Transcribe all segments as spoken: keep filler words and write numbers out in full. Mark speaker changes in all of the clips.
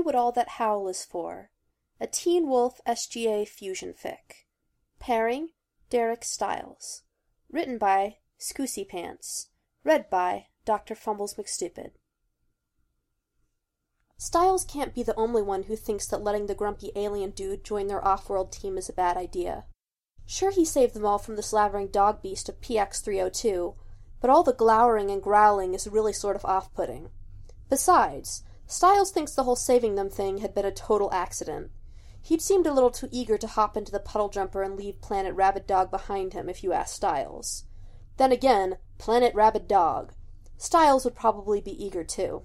Speaker 1: What All That Howl Is For, a Teen Wolf S G A fusion fic. Pairing, Derek Styles. Written by Scoosy Pants. Read by Doctor Fumbles McStupid. Styles can't be the only one who thinks that letting the grumpy alien dude join their off-world team is a bad idea. Sure, he saved them all from the slavering dog beast of P X three oh two, but all the glowering and growling is really sort of off-putting. Besides, Styles thinks the whole saving them thing had been a total accident. He'd seemed a little too eager to hop into the puddle jumper and leave Planet Rabid Dog behind him, if you ask Styles. Then again, Planet Rabid Dog. Styles would probably be eager too.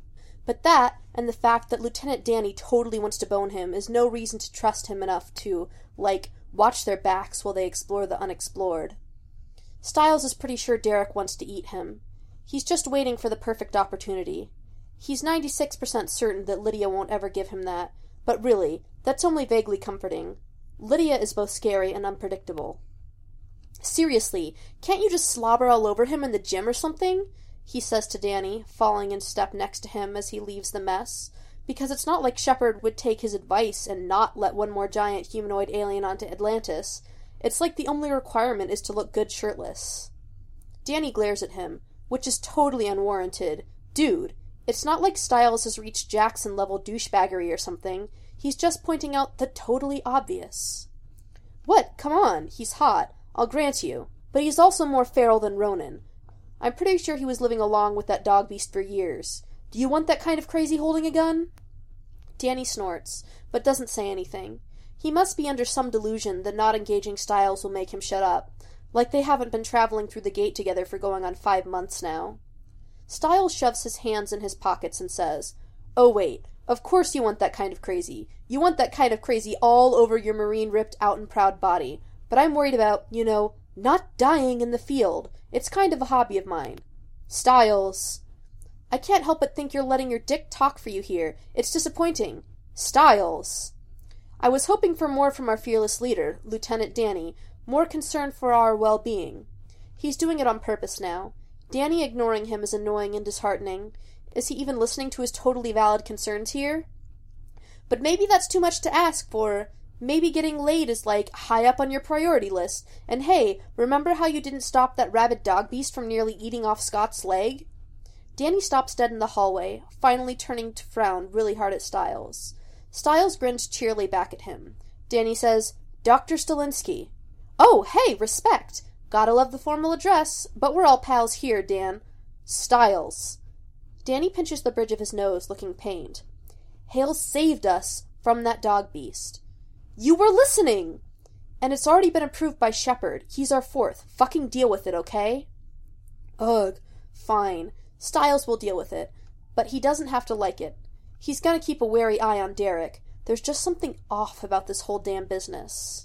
Speaker 1: But that, and the fact that Lieutenant Danny totally wants to bone him, is no reason to trust him enough to, like, watch their backs while they explore the unexplored. Styles is pretty sure Derek wants to eat him. He's just waiting for the perfect opportunity. He's ninety-six percent certain that Lydia won't ever give him that, but really, that's only vaguely comforting. Lydia is both scary and unpredictable. Seriously, can't you just slobber all over him in the gym or something? He says to Danny, falling in step next to him as he leaves the mess, because it's not like Shepard would take his advice and not let one more giant humanoid alien onto Atlantis. It's like the only requirement is to look good shirtless. Danny glares at him, which is totally unwarranted. Dude, it's not like Styles has reached Jackson-level douchebaggery or something. He's just pointing out the totally obvious. What? Come on, he's hot, I'll grant you, but he's also more feral than Ronan. I'm pretty sure he was living along with that dog beast for years. Do you want that kind of crazy holding a gun? Danny snorts, but doesn't say anything. He must be under some delusion that not engaging Styles will make him shut up, like they haven't been traveling through the gate together for going on five months now. Styles shoves his hands in his pockets and says, "Oh wait, of course you want that kind of crazy. You want that kind of crazy all over your marine ripped out and proud body. But I'm worried about, you know, not dying in the field. It's kind of a hobby of mine." Styles. I can't help but think you're letting your dick talk for you here. It's disappointing. Styles. I was hoping for more from our fearless leader, Lieutenant Danny, more concern for our well-being. He's doing it on purpose now. Danny ignoring him is annoying and disheartening. Is he even listening to his totally valid concerns here? But maybe that's too much to ask for. Maybe getting laid is, like, high up on your priority list. And hey, remember how you didn't stop that rabid dog beast from nearly eating off Scott's leg? Danny stops dead in the hallway, finally turning to frown really hard at Styles. Styles grins cheerily back at him. Danny says, "Doctor Stilinski." "Oh, hey, respect! Gotta love the formal address, but we're all pals here, Dan." Styles. Danny pinches the bridge of his nose, looking pained. "Hale saved us from that dog beast." "You were listening!" "And it's already been approved by Shepard. He's our fourth. Fucking deal with it, okay?" Ugh. Fine. Styles will deal with it. But he doesn't have to like it. He's gonna keep a wary eye on Derek. There's just something off about this whole damn business.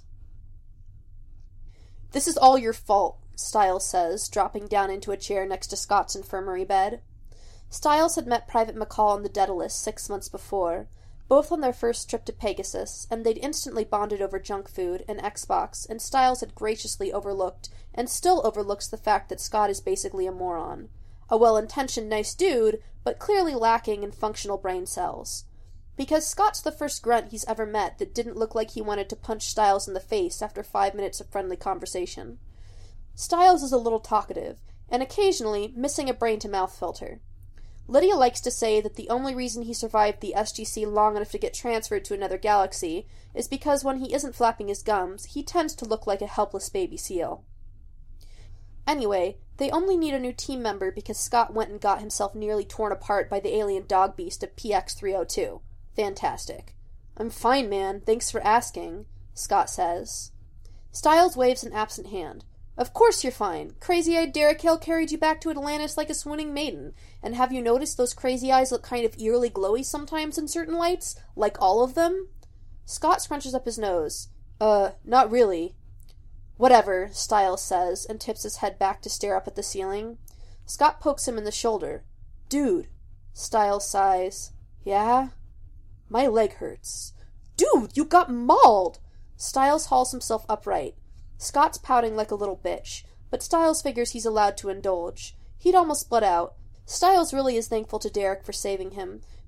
Speaker 1: "This is all your fault," Styles says, dropping down into a chair next to Scott's infirmary bed. Styles had met Private McCall in the Daedalus six months before, both on their first trip to Pegasus, and they'd instantly bonded over junk food and Xbox, and Styles had graciously overlooked, and still overlooks the fact that Scott is basically a moron. A well-intentioned nice dude, but clearly lacking in functional brain cells. Because Scott's the first grunt he's ever met that didn't look like he wanted to punch Styles in the face after five minutes of friendly conversation. Styles is a little talkative, and occasionally missing a brain-to-mouth filter. Lydia likes to say that the only reason he survived the S G C long enough to get transferred to another galaxy is because when he isn't flapping his gums, he tends to look like a helpless baby seal. Anyway, they only need a new team member because Scott went and got himself nearly torn apart by the alien dog beast of P X three oh two. Fantastic. "I'm fine, man. Thanks for asking," Scott says. Styles waves an absent hand. "Of course you're fine. Crazy-eyed Derek Hale carried you back to Atlantis like a swooning maiden. And have you noticed those crazy eyes look kind of eerily glowy sometimes in certain lights? Like all of them?" Scott scrunches up his nose. Uh, not really." "Whatever," Styles says, and tips his head back to stare up at the ceiling. Scott pokes him in the shoulder. "Dude." Styles sighs. "Yeah?" "My leg hurts." "Dude, you got mauled!" Styles hauls himself upright. Scott's pouting like a little bitch, but Styles figures he's allowed to indulge. He'd almost bled out. Styles really is thankful to Derek for saving him,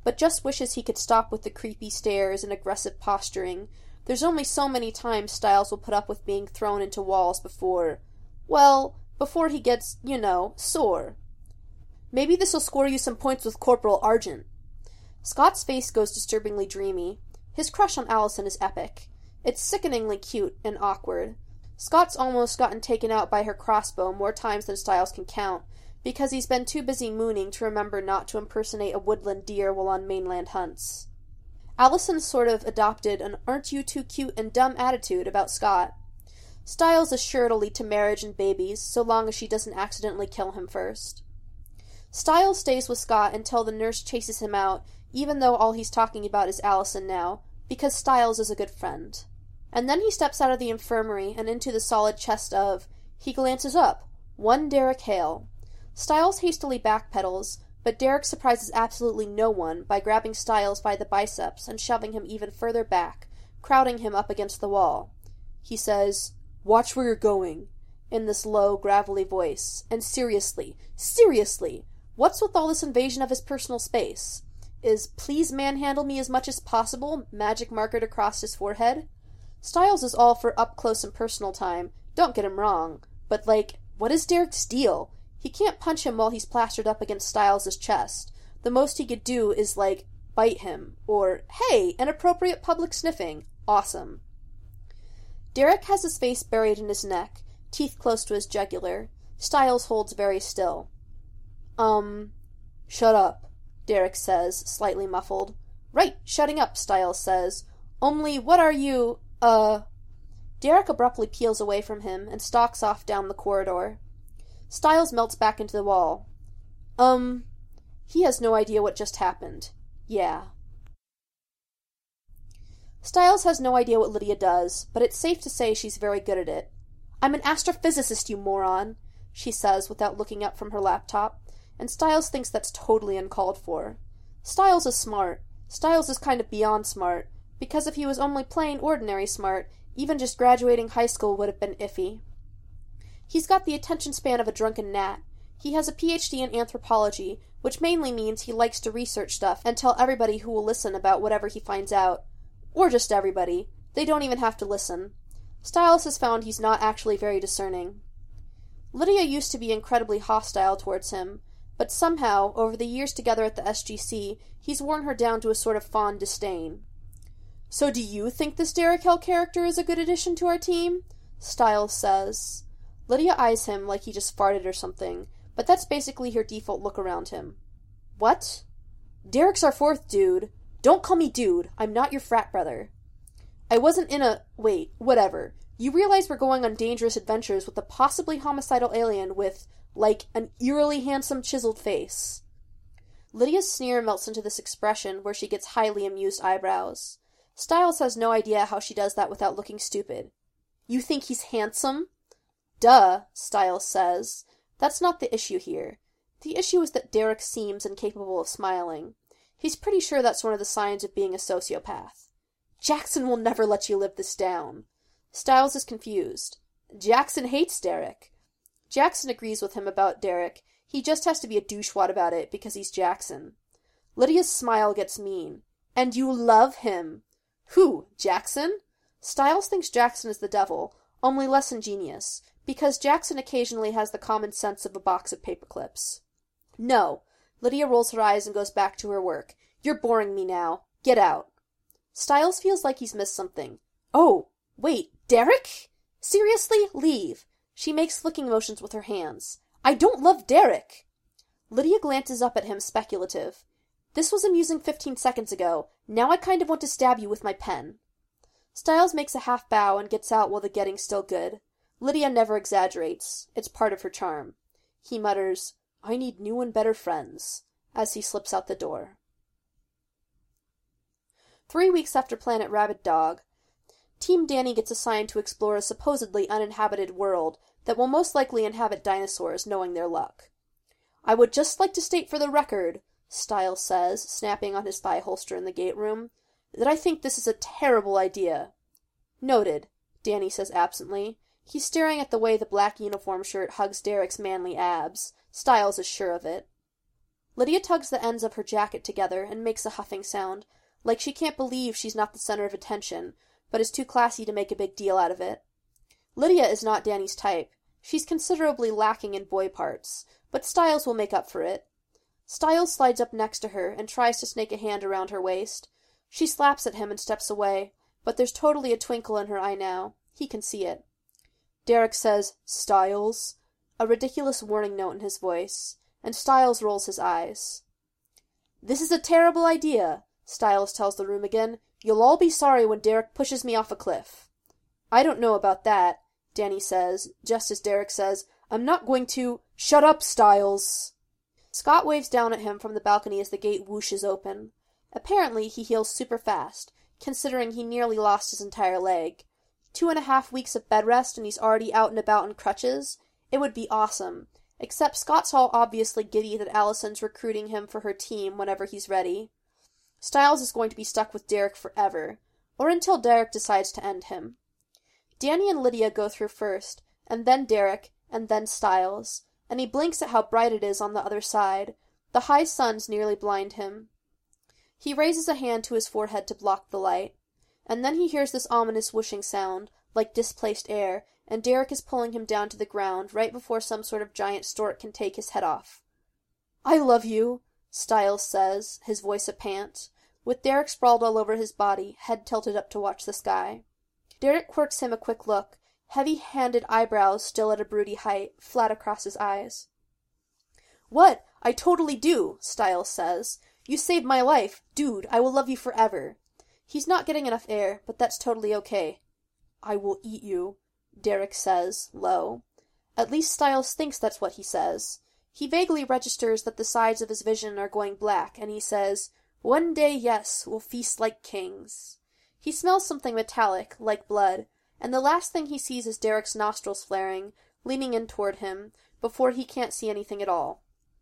Speaker 1: but just wishes he could stop with the creepy stares and aggressive posturing. There's only so many times Stiles will put up with being thrown into walls before, well, before he gets, you know, sore. Maybe this'll score you some points with Corporal Argent. Scott's face goes disturbingly dreamy. His crush on Allison is epic. It's sickeningly cute and awkward. Scott's almost gotten taken out by her crossbow more times than Stiles can count, because he's been too busy mooning to remember not to impersonate a woodland deer while on mainland hunts. Allison's sort of adopted an aren't-you-too-cute and dumb attitude about Scott. Stiles is sure to lead to marriage and babies, so long as she doesn't accidentally kill him first. Stiles stays with Scott until the nurse chases him out, even though all he's talking about is Allison now, because Stiles is a good friend. And then he steps out of the infirmary and into the solid chest of... He glances up. One Derek Hale. Stiles hastily backpedals, but Derek surprises absolutely no one by grabbing Stiles by the biceps and shoving him even further back, crowding him up against the wall. He says, "Watch where you're going," in this low, gravelly voice. And seriously, seriously, what's with all this invasion of his personal space? Is "please manhandle me as much as possible" magic markered across his forehead? Stiles is all for up-close and personal time, don't get him wrong, but, like, what is Derek's deal? He can't punch him while he's plastered up against Stiles' chest. The most he could do is, like, bite him, or, hey, inappropriate public sniffing. Awesome. Derek has his face buried in his neck, teeth close to his jugular. Stiles holds very still. Um, shut up, Derek says, slightly muffled. Right, shutting up, Stiles says. Only what are you, uh... Derek abruptly peels away from him and stalks off down the corridor. Stiles melts back into the wall. Um, he has no idea what just happened. Yeah. Stiles has no idea what Lydia does, but it's safe to say she's very good at it. "I'm an astrophysicist, you moron," she says without looking up from her laptop, and Stiles thinks that's totally uncalled for. Stiles is smart. Stiles is kind of beyond smart, because if he was only plain ordinary smart, even just graduating high school would have been iffy. He's got the attention span of a drunken gnat. He has a P H D in anthropology, which mainly means he likes to research stuff and tell everybody who will listen about whatever he finds out. Or just everybody. They don't even have to listen. Stiles has found he's not actually very discerning. Lydia used to be incredibly hostile towards him, but somehow, over the years together at the S G C, he's worn her down to a sort of fond disdain. "So do you think this Derek Hale character is a good addition to our team?" Stiles says. Lydia eyes him like he just farted or something, but that's basically her default look around him. "What?" "Derek's our fourth dude. Don't call me dude. I'm not your frat brother." "I wasn't in a... Wait, whatever. You realize we're going on dangerous adventures with a possibly homicidal alien with, like, an eerily handsome chiseled face." Lydia's sneer melts into this expression where she gets highly amused eyebrows. Stiles has no idea how she does that without looking stupid. "You think he's handsome?" "Duh," Stiles says. That's not the issue here. The issue is that Derek seems incapable of smiling. He's pretty sure that's one of the signs of being a sociopath. "Jackson will never let you live this down." Stiles is confused. Jackson hates Derek. Jackson agrees with him about Derek. He just has to be a douchewad about it because he's Jackson. Lydia's smile gets mean. "And you love him." "Who, Jackson?" Stiles thinks Jackson is the devil, only less ingenious, because Jackson occasionally has the common sense of a box of paperclips. "No." Lydia rolls her eyes and goes back to her work. "You're boring me now. Get out." Stiles feels like he's missed something. "Oh, wait, Derek? Seriously? Leave." She makes flicking motions with her hands. "I don't love Derek." Lydia glances up at him, speculative. "This was amusing fifteen seconds ago. Now I kind of want to stab you with my pen." Stiles makes a half bow and gets out while the getting's still good. Lydia never exaggerates. It's part of her charm. He mutters, "I need new and better friends," as he slips out the door. Three weeks after Planet Rabid Dog, Team Danny gets assigned to explore a supposedly uninhabited world that will most likely inhabit dinosaurs, knowing their luck. "I would just like to state for the record," Stiles says, snapping on his thigh holster in the gate room, "that I think this is a terrible idea." "Noted," Danny says absently. He's staring at the way the black uniform shirt hugs Derek's manly abs. Stiles is sure of it. Lydia tugs the ends of her jacket together and makes a huffing sound, like she can't believe she's not the center of attention, but is too classy to make a big deal out of it. Lydia is not Danny's type. She's considerably lacking in boy parts, but Styles will make up for it. Styles slides up next to her and tries to snake a hand around her waist. She slaps at him and steps away, but there's totally a twinkle in her eye now. He can see it. Derek says, "Styles," a ridiculous warning note in his voice, and Styles rolls his eyes. "This is a terrible idea," Styles tells the room again. "You'll all be sorry when Derek pushes me off a cliff." "I don't know about that," Danny says, just as Derek says, "I'm not going to—" "Shut up, Styles!" Scott waves down at him from the balcony as the gate whooshes open. Apparently he heals super fast, considering he nearly lost his entire leg. Two and a half weeks of bed rest and he's already out and about in crutches. It would be awesome. Except Scott's all obviously giddy that Allison's recruiting him for her team whenever he's ready. Styles is going to be stuck with Derek forever, or until Derek decides to end him. Danny and Lydia go through first, and then Derek, and then Styles, and he blinks at how bright it is on the other side. The high suns nearly blind him. He raises a hand to his forehead to block the light, and then he hears this ominous whooshing sound, like displaced air, and Derek is pulling him down to the ground right before some sort of giant stork can take his head off. "I love you," Styles says, his voice a pant, with Derek sprawled all over his body, head tilted up to watch the sky. Derek quirks him a quick look, heavy-handed eyebrows still at a broody height, flat across his eyes. "What? I totally do," Styles says. "You saved my life. Dude, I will love you forever." He's not getting enough air, but that's totally okay. "I will eat you," Derek says, low. At least Styles thinks that's what he says. He vaguely registers that the sides of his vision are going black, and he says, "One day, yes, we'll feast like kings." He smells something metallic, like blood, and the last thing he sees is Derek's nostrils flaring, leaning in toward him, before he can't see anything at all.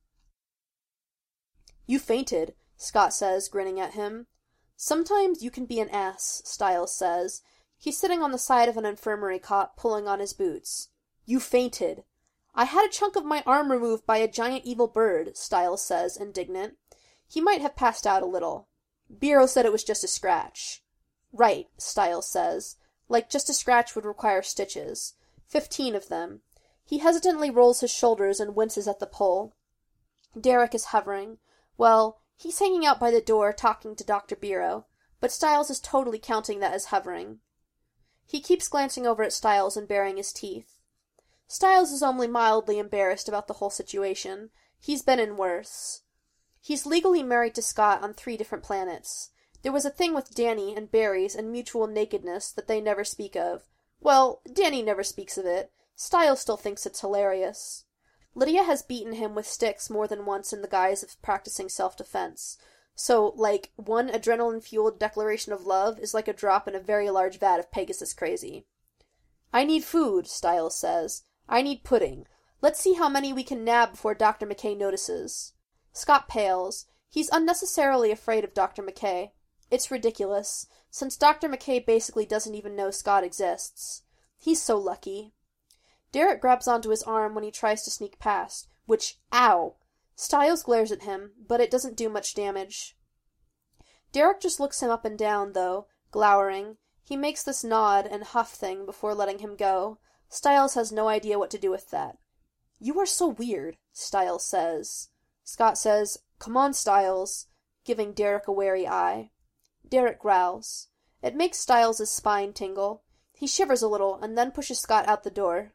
Speaker 1: "You fainted," Scott says, grinning at him. "Sometimes you can be an ass," Styles says. He's sitting on the side of an infirmary cot, pulling on his boots. "You fainted." "I had a chunk of my arm removed by a giant evil bird," Styles says, indignant. He might have passed out a little. "Biro said it was just a scratch." "Right," Styles says. Like just a scratch would require stitches. Fifteen of them. He hesitantly rolls his shoulders and winces at the pull. Derek is hovering. Well, he's hanging out by the door talking to Doctor Biro, but Styles is totally counting that as hovering. He keeps glancing over at Styles and baring his teeth. Styles is only mildly embarrassed about the whole situation. He's been in worse. He's legally married to Scott on three different planets. There was a thing with Danny and berries and mutual nakedness that they never speak of. Well, Danny never speaks of it. Styles still thinks it's hilarious. Lydia has beaten him with sticks more than once in the guise of practicing self-defense. So, like, one adrenaline-fueled declaration of love is like a drop in a very large vat of Pegasus crazy. "I need food," Styles says. "I need pudding. Let's see how many we can nab before Doctor McKay notices." Scott pales. He's unnecessarily afraid of Doctor McKay. It's ridiculous, since Doctor McKay basically doesn't even know Scott exists. He's so lucky. Derek grabs onto his arm when he tries to sneak past, which, ow! Styles glares at him, but it doesn't do much damage. Derek just looks him up and down, though, glowering. He makes this nod and huff thing before letting him go. Styles has no idea what to do with that. "You are so weird," Styles says. Scott says, "Come on, Styles," giving Derek a wary eye. Derek growls. It makes Styles' spine tingle. He shivers a little, and then pushes Scott out the door.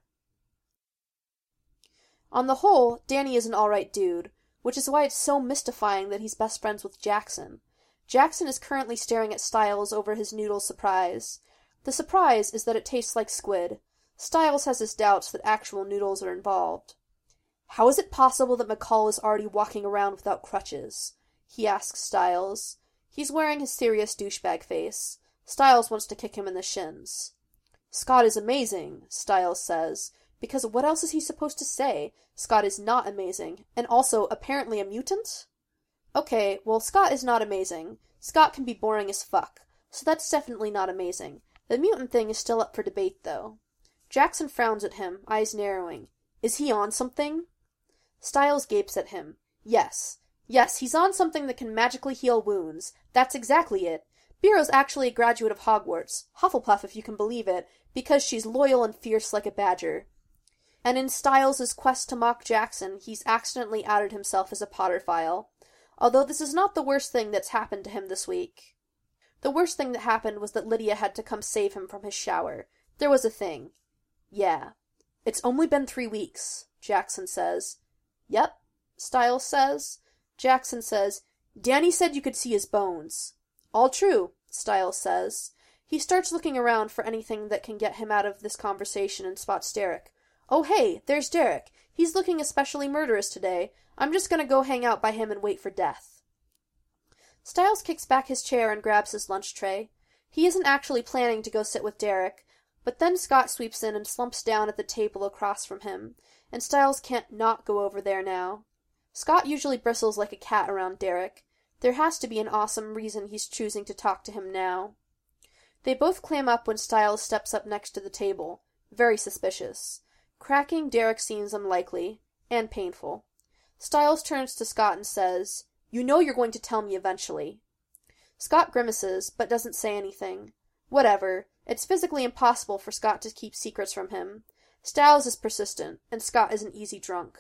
Speaker 1: On the whole, Danny is an alright dude, which is why it's so mystifying that he's best friends with Jackson. Jackson is currently staring at Styles over his noodle surprise. The surprise is that it tastes like squid. Styles has his doubts that actual noodles are involved. "How is it possible that McCall is already walking around without crutches?" he asks Styles. He's wearing his serious douchebag face. Styles wants to kick him in the shins. "Scott is amazing," Styles says, because what else is he supposed to say? Scott is not amazing, and also apparently a mutant? Okay, well, Scott is not amazing. Scott can be boring as fuck, so that's definitely not amazing. The mutant thing is still up for debate, though. Jackson frowns at him, eyes narrowing. Is he on something? Styles gapes at him. Yes. Yes, he's on something that can magically heal wounds. That's exactly it. Bero's actually a graduate of Hogwarts, Hufflepuff if you can believe it, because she's loyal and fierce like a badger. And in Styles' quest to mock Jackson, he's accidentally outed himself as a Potterphile. Although this is not the worst thing that's happened to him this week. The worst thing that happened was that Lydia had to come save him from his shower. There was a thing. Yeah. It's only been three weeks, Jackson says. Yep, Styles says. Jackson says, Danny said you could see his bones. All true, Styles says. He starts looking around for anything that can get him out of this conversation and spots Derek. Oh hey, there's Derek. He's looking especially murderous today. I'm just gonna go hang out by him and wait for death. Styles kicks back his chair and grabs his lunch tray. He isn't actually planning to go sit with Derek, but then Scott sweeps in and slumps down at the table across from him, and Styles can't not go over there now. Scott usually bristles like a cat around Derek. There has to be an awesome reason he's choosing to talk to him now. They both clam up when Styles steps up next to the table. Very suspicious. Cracking Derek seems unlikely, and painful. Styles turns to Scott and says, You know you're going to tell me eventually. Scott grimaces, but doesn't say anything. Whatever. It's physically impossible for Scott to keep secrets from him. Styles is persistent, and Scott is an easy drunk.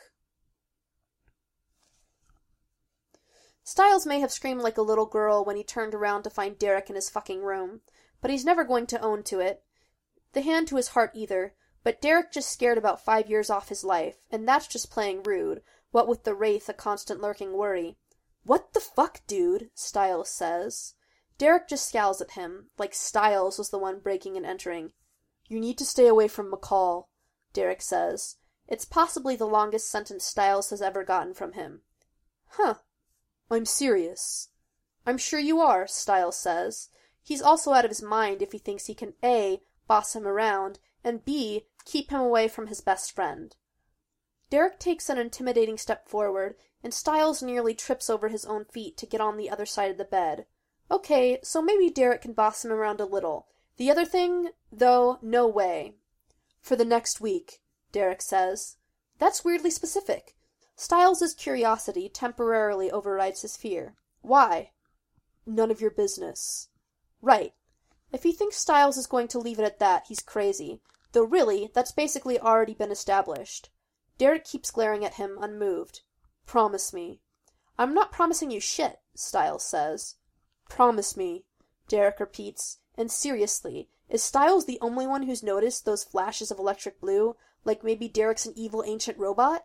Speaker 1: Styles may have screamed like a little girl when he turned around to find Derek in his fucking room, but he's never going to own to it. The hand to his heart either, but Derek just scared about five years off his life, and that's just playing rude, what with the Wraith a constant lurking worry. What the fuck, dude? Styles says. Derek just scowls at him, like Styles was the one breaking and entering. You need to stay away from McCall, Derek says. It's possibly the longest sentence Styles has ever gotten from him. Huh. I'm serious. I'm sure you are, Styles says. He's also out of his mind if he thinks he can A, boss him around, and B, keep him away from his best friend. Derek takes an intimidating step forward, and Styles nearly trips over his own feet to get on the other side of the bed. Okay, so maybe Derek can boss him around a little. The other thing, though, no way. For the next week, Derek says. That's weirdly specific. Styles' curiosity temporarily overrides his fear. Why? None of your business. Right. If he thinks Styles is going to leave it at that, he's crazy. Though really, that's basically already been established. Derek keeps glaring at him, unmoved. Promise me. I'm not promising you shit, Styles says. Promise me, Derek repeats, and seriously, is Styles the only one who's noticed those flashes of electric blue, like maybe Derek's an evil ancient robot?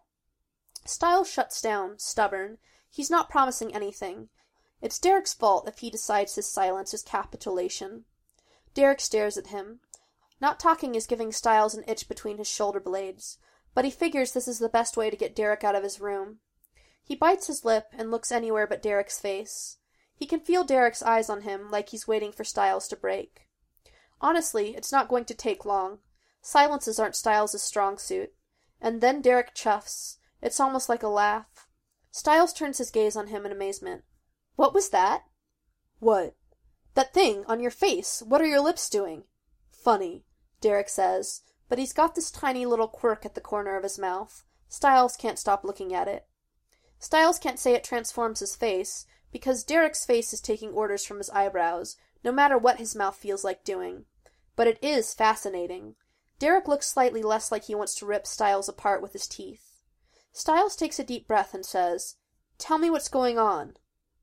Speaker 1: Styles shuts down, stubborn. He's not promising anything. It's Derek's fault if he decides his silence is capitulation. Derek stares at him. Not talking is giving Styles an itch between his shoulder blades, but he figures this is the best way to get Derek out of his room. He bites his lip and looks anywhere but Derek's face. He can feel Derek's eyes on him, like he's waiting for Styles to break. Honestly, it's not going to take long. Silences aren't Styles' strong suit. And then Derek chuffs. It's almost like a laugh. Styles turns his gaze on him in amazement. What was that? What? That thing on your face. What are your lips doing? Funny, Derek says, but he's got this tiny little quirk at the corner of his mouth. Styles can't stop looking at it. Styles can't say it transforms his face, because Derek's face is taking orders from his eyebrows, no matter what his mouth feels like doing. But it is fascinating. Derek looks slightly less like he wants to rip Styles apart with his teeth. Styles takes a deep breath and says, Tell me what's going on.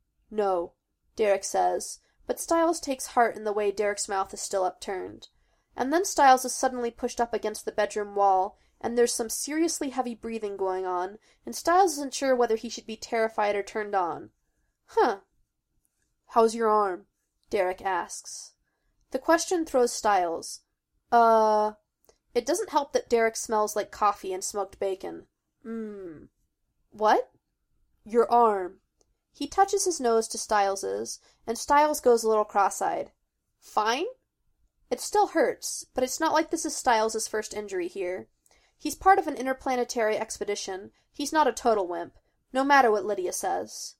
Speaker 1: No, Derek says, but Styles takes heart in the way Derek's mouth is still upturned. And then Styles is suddenly pushed up against the bedroom wall, and there's some seriously heavy breathing going on, and Styles isn't sure whether he should be terrified or turned on. Huh. How's your arm? Derek asks. The question throws Styles. Uh... It doesn't help that Derek smells like coffee and smoked bacon. Mmm. What? Your arm. He touches his nose to Styles's, and Styles goes a little cross-eyed. Fine? It still hurts, but it's not like this is Styles's first injury here. He's part of an interplanetary expedition. He's not a total wimp, no matter what Lydia says.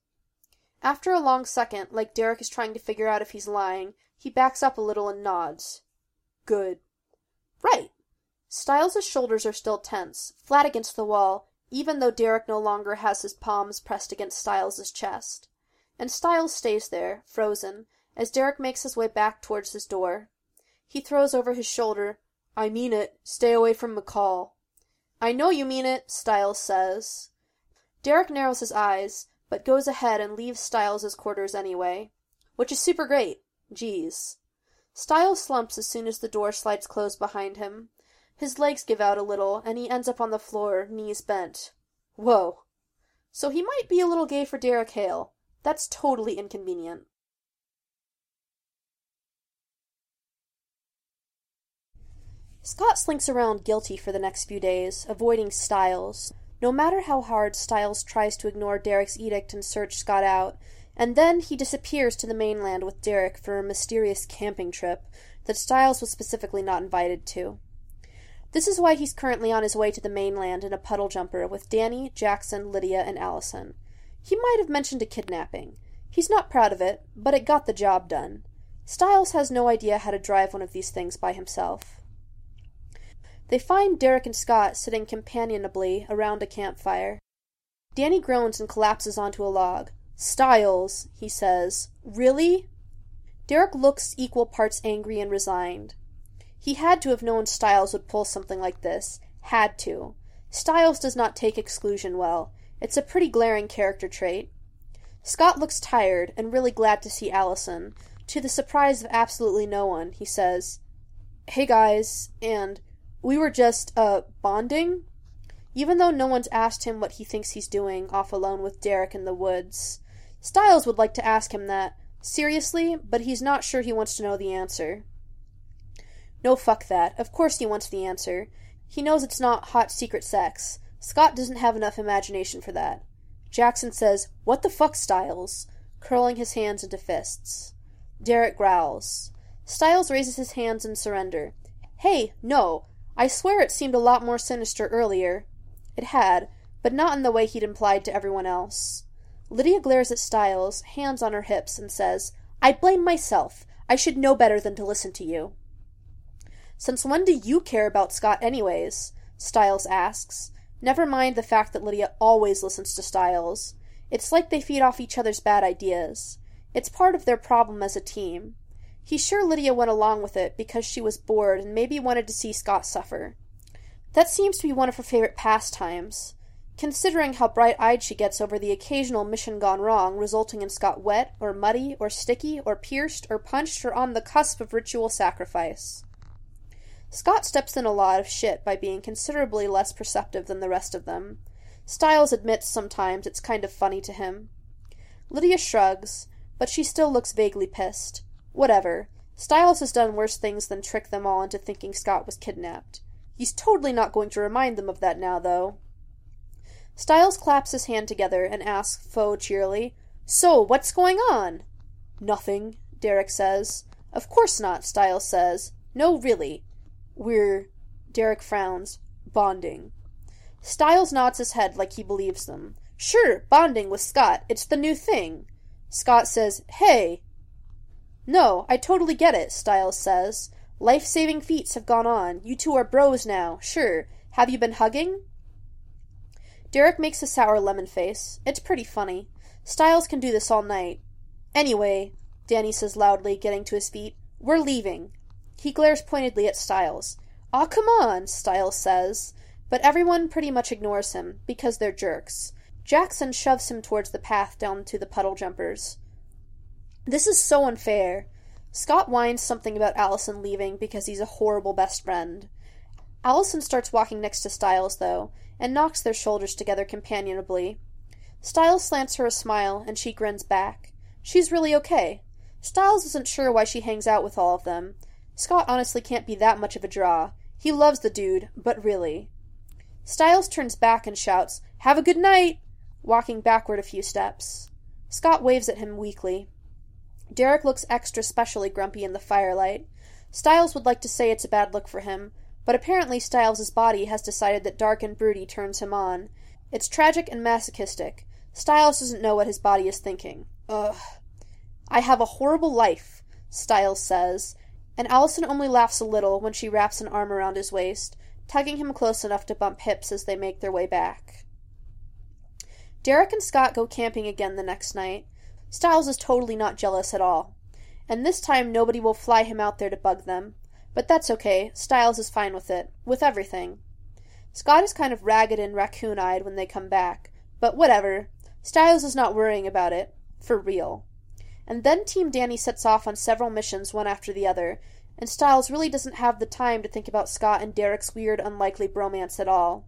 Speaker 1: After a long second, like Derek is trying to figure out if he's lying, he backs up a little and nods. Good. Right. Styles' shoulders are still tense, flat against the wall, even though Derek no longer has his palms pressed against Stiles' chest. And Stiles stays there, frozen, as Derek makes his way back towards his door. He throws over his shoulder, "I mean it. Stay away from McCall." "I know you mean it," Stiles says. Derek narrows his eyes, but goes ahead and leaves Stiles' quarters anyway. Which is super great. Geez. Stiles slumps as soon as the door slides closed behind him. His legs give out a little, and he ends up on the floor, knees bent. Whoa. So he might be a little gay for Derek Hale. That's totally inconvenient. Scott slinks around guilty for the next few days, avoiding Stiles. No matter how hard Stiles tries to ignore Derek's edict and search Scott out, and then he disappears to the mainland with Derek for a mysterious camping trip that Stiles was specifically not invited to. This is why he's currently on his way to the mainland in a puddle jumper with Danny, Jackson, Lydia, and Allison. He might have mentioned a kidnapping. He's not proud of it, but it got the job done. Stiles has no idea how to drive one of these things by himself. They find Derek and Scott sitting companionably around a campfire. Danny groans and collapses onto a log. "Stiles," he says. "Really?" Derek looks equal parts angry and resigned. He had to have known Stiles would pull something like this. Had to. Stiles does not take exclusion well. It's a pretty glaring character trait. Scott looks tired and really glad to see Allison. To the surprise of absolutely no one, he says, "Hey guys," and "We were just, uh, bonding?" Even though no one's asked him what he thinks he's doing off alone with Derek in the woods. Stiles would like to ask him that, seriously, but he's not sure he wants to know the answer. No, fuck that. Of course he wants the answer. He knows it's not hot secret sex. Scott doesn't have enough imagination for that. Jackson says, "What the fuck, Stiles?" curling his hands into fists. Derek growls. Stiles raises his hands in surrender. "Hey, no. I swear it seemed a lot more sinister earlier." It had, but not in the way he'd implied to everyone else. Lydia glares at Stiles, hands on her hips, and says, "I blame myself. I should know better than to listen to you." "Since when do you care about Scott anyways?" Stiles asks. Never mind the fact that Lydia always listens to Stiles. It's like they feed off each other's bad ideas. It's part of their problem as a team. He's sure Lydia went along with it because she was bored and maybe wanted to see Scott suffer. That seems to be one of her favorite pastimes, considering how bright-eyed she gets over the occasional mission gone wrong, resulting in Scott wet, or muddy, or sticky, or pierced, or punched, or on the cusp of ritual sacrifice. Scott steps in a lot of shit by being considerably less perceptive than the rest of them. Stiles admits sometimes it's kind of funny to him. Lydia shrugs, but she still looks vaguely pissed. Whatever. Stiles has done worse things than trick them all into thinking Scott was kidnapped. He's totally not going to remind them of that now, though. Stiles claps his hand together and asks Foe cheerily, "So, what's going on?" "Nothing," Derek says. "Of course not," Stiles says. "No, really. We're," Derek frowns, "bonding." Stiles nods his head like he believes them. "Sure, bonding with Scott. It's the new thing." Scott says, "Hey." "No, I totally get it," Stiles says. "Life-saving feats have gone on. You two are bros now. Sure. Have you been hugging?" Derek makes a sour lemon face. It's pretty funny. Stiles can do this all night. "Anyway," Danny says loudly, getting to his feet, "we're leaving." He glares pointedly at Stiles. "Aw, come on," Stiles says. But everyone pretty much ignores him, because they're jerks. Jackson shoves him towards the path down to the puddle jumpers. This is so unfair. Scott whines something about Allison leaving because he's a horrible best friend. Allison starts walking next to Stiles, though, and knocks their shoulders together companionably. Stiles slants her a smile, and she grins back. She's really okay. Stiles isn't sure why she hangs out with all of them. Scott honestly can't be that much of a draw. He loves the dude, but really. Stiles turns back and shouts, "Have a good night!" walking backward a few steps. Scott waves at him weakly. Derek looks extra specially grumpy in the firelight. Stiles would like to say it's a bad look for him, but apparently Stiles' body has decided that dark and broody turns him on. It's tragic and masochistic. Stiles doesn't know what his body is thinking. Ugh. "I have a horrible life," Stiles says, and Allison only laughs a little when she wraps an arm around his waist, tugging him close enough to bump hips as they make their way back. Derek and Scott go camping again the next night. Stiles is totally not jealous at all. And this time nobody will fly him out there to bug them. But that's okay, Stiles is fine with it. With everything. Scott is kind of ragged and raccoon-eyed when they come back. But whatever. Stiles is not worrying about it. For real. And then Team Danny sets off on several missions one after the other, and Stiles really doesn't have the time to think about Scott and Derek's weird, unlikely bromance at all.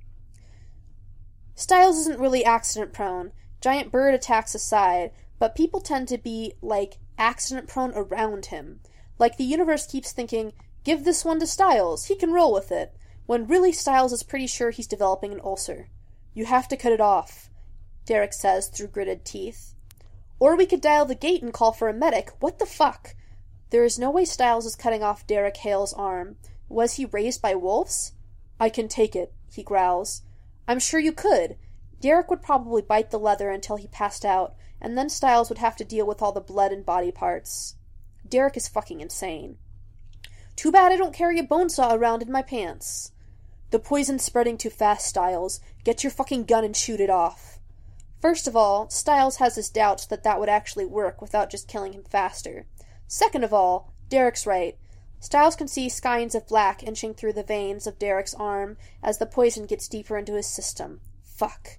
Speaker 1: Stiles isn't really accident-prone, giant bird attacks aside, but people tend to be, like, accident-prone around him. Like the universe keeps thinking, give this one to Stiles, he can roll with it, when really Stiles is pretty sure he's developing an ulcer. You have to cut it off, Derek says through gritted teeth. Or we could dial the gate and call for a medic. What the fuck? There is no way Stiles is cutting off Derek Hale's arm. Was he raised by wolves? I can take it, he growls. I'm sure you could. Derek would probably bite the leather until he passed out, and then Stiles would have to deal with all the blood and body parts. Derek is fucking insane. Too bad I don't carry a bone saw around in my pants. The poison's spreading too fast, Stiles. Get your fucking gun and shoot it off. First of all, Stiles has his doubts that that would actually work without just killing him faster. Second of all, Derek's right. Stiles can see skeins of black inching through the veins of Derek's arm as the poison gets deeper into his system. Fuck.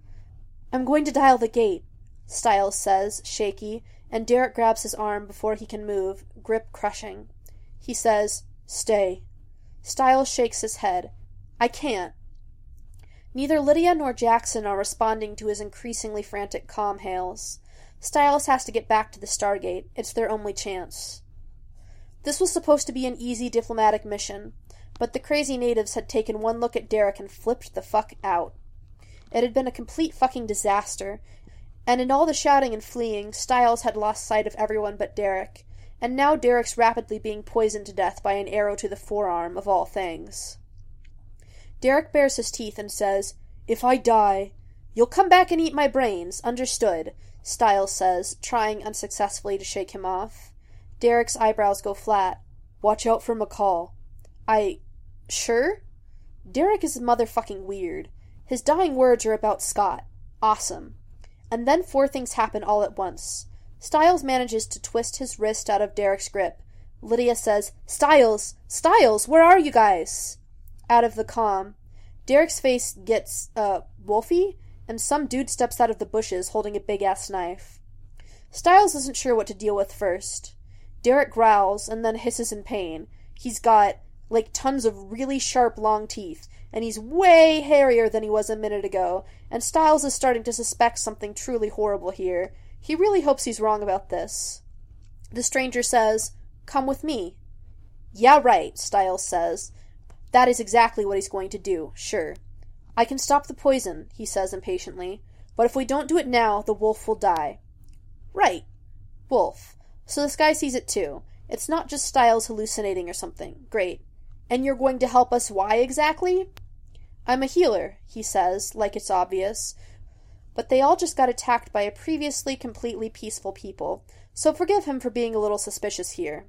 Speaker 1: I'm going to dial the gate, Stiles says, shaky, and Derek grabs his arm before he can move, grip crushing. He says, stay. Stiles shakes his head. I can't. Neither Lydia nor Jackson are responding to his increasingly frantic comm hails. Stiles has to get back to the Stargate. It's their only chance. This was supposed to be an easy diplomatic mission, but the crazy natives had taken one look at Derek and flipped the fuck out. It had been a complete fucking disaster, and in all the shouting and fleeing, Stiles had lost sight of everyone but Derek, and now Derek's rapidly being poisoned to death by an arrow to the forearm, of all things. Derek bares his teeth and says, If I die, you'll come back and eat my brains, understood, Stiles says, trying unsuccessfully to shake him off. Derek's eyebrows go flat. Watch out for McCall. I... sure? Derek is motherfucking weird. His dying words are about Scott. Awesome. And then four things happen all at once. Stiles manages to twist his wrist out of Derek's grip. Lydia says, Stiles! Stiles! Where are you guys? Out of the comm. Derek's face gets, uh, wolfy, and some dude steps out of the bushes holding a big-ass knife. Stiles isn't sure what to deal with first. Derek growls, and then hisses in pain. He's got, like, tons of really sharp, long teeth, and he's way hairier than he was a minute ago, and Stiles is starting to suspect something truly horrible here. He really hopes he's wrong about this. The stranger says, Come with me. Yeah, right, Stiles says. That is exactly what he's going to do, sure. I can stop the poison, he says impatiently, but if we don't do it now, the wolf will die. Right. Wolf. So this guy sees it too. It's not just Stiles hallucinating or something. Great. And you're going to help us why exactly? I'm a healer, he says, like it's obvious. But they all just got attacked by a previously completely peaceful people, so forgive him for being a little suspicious here.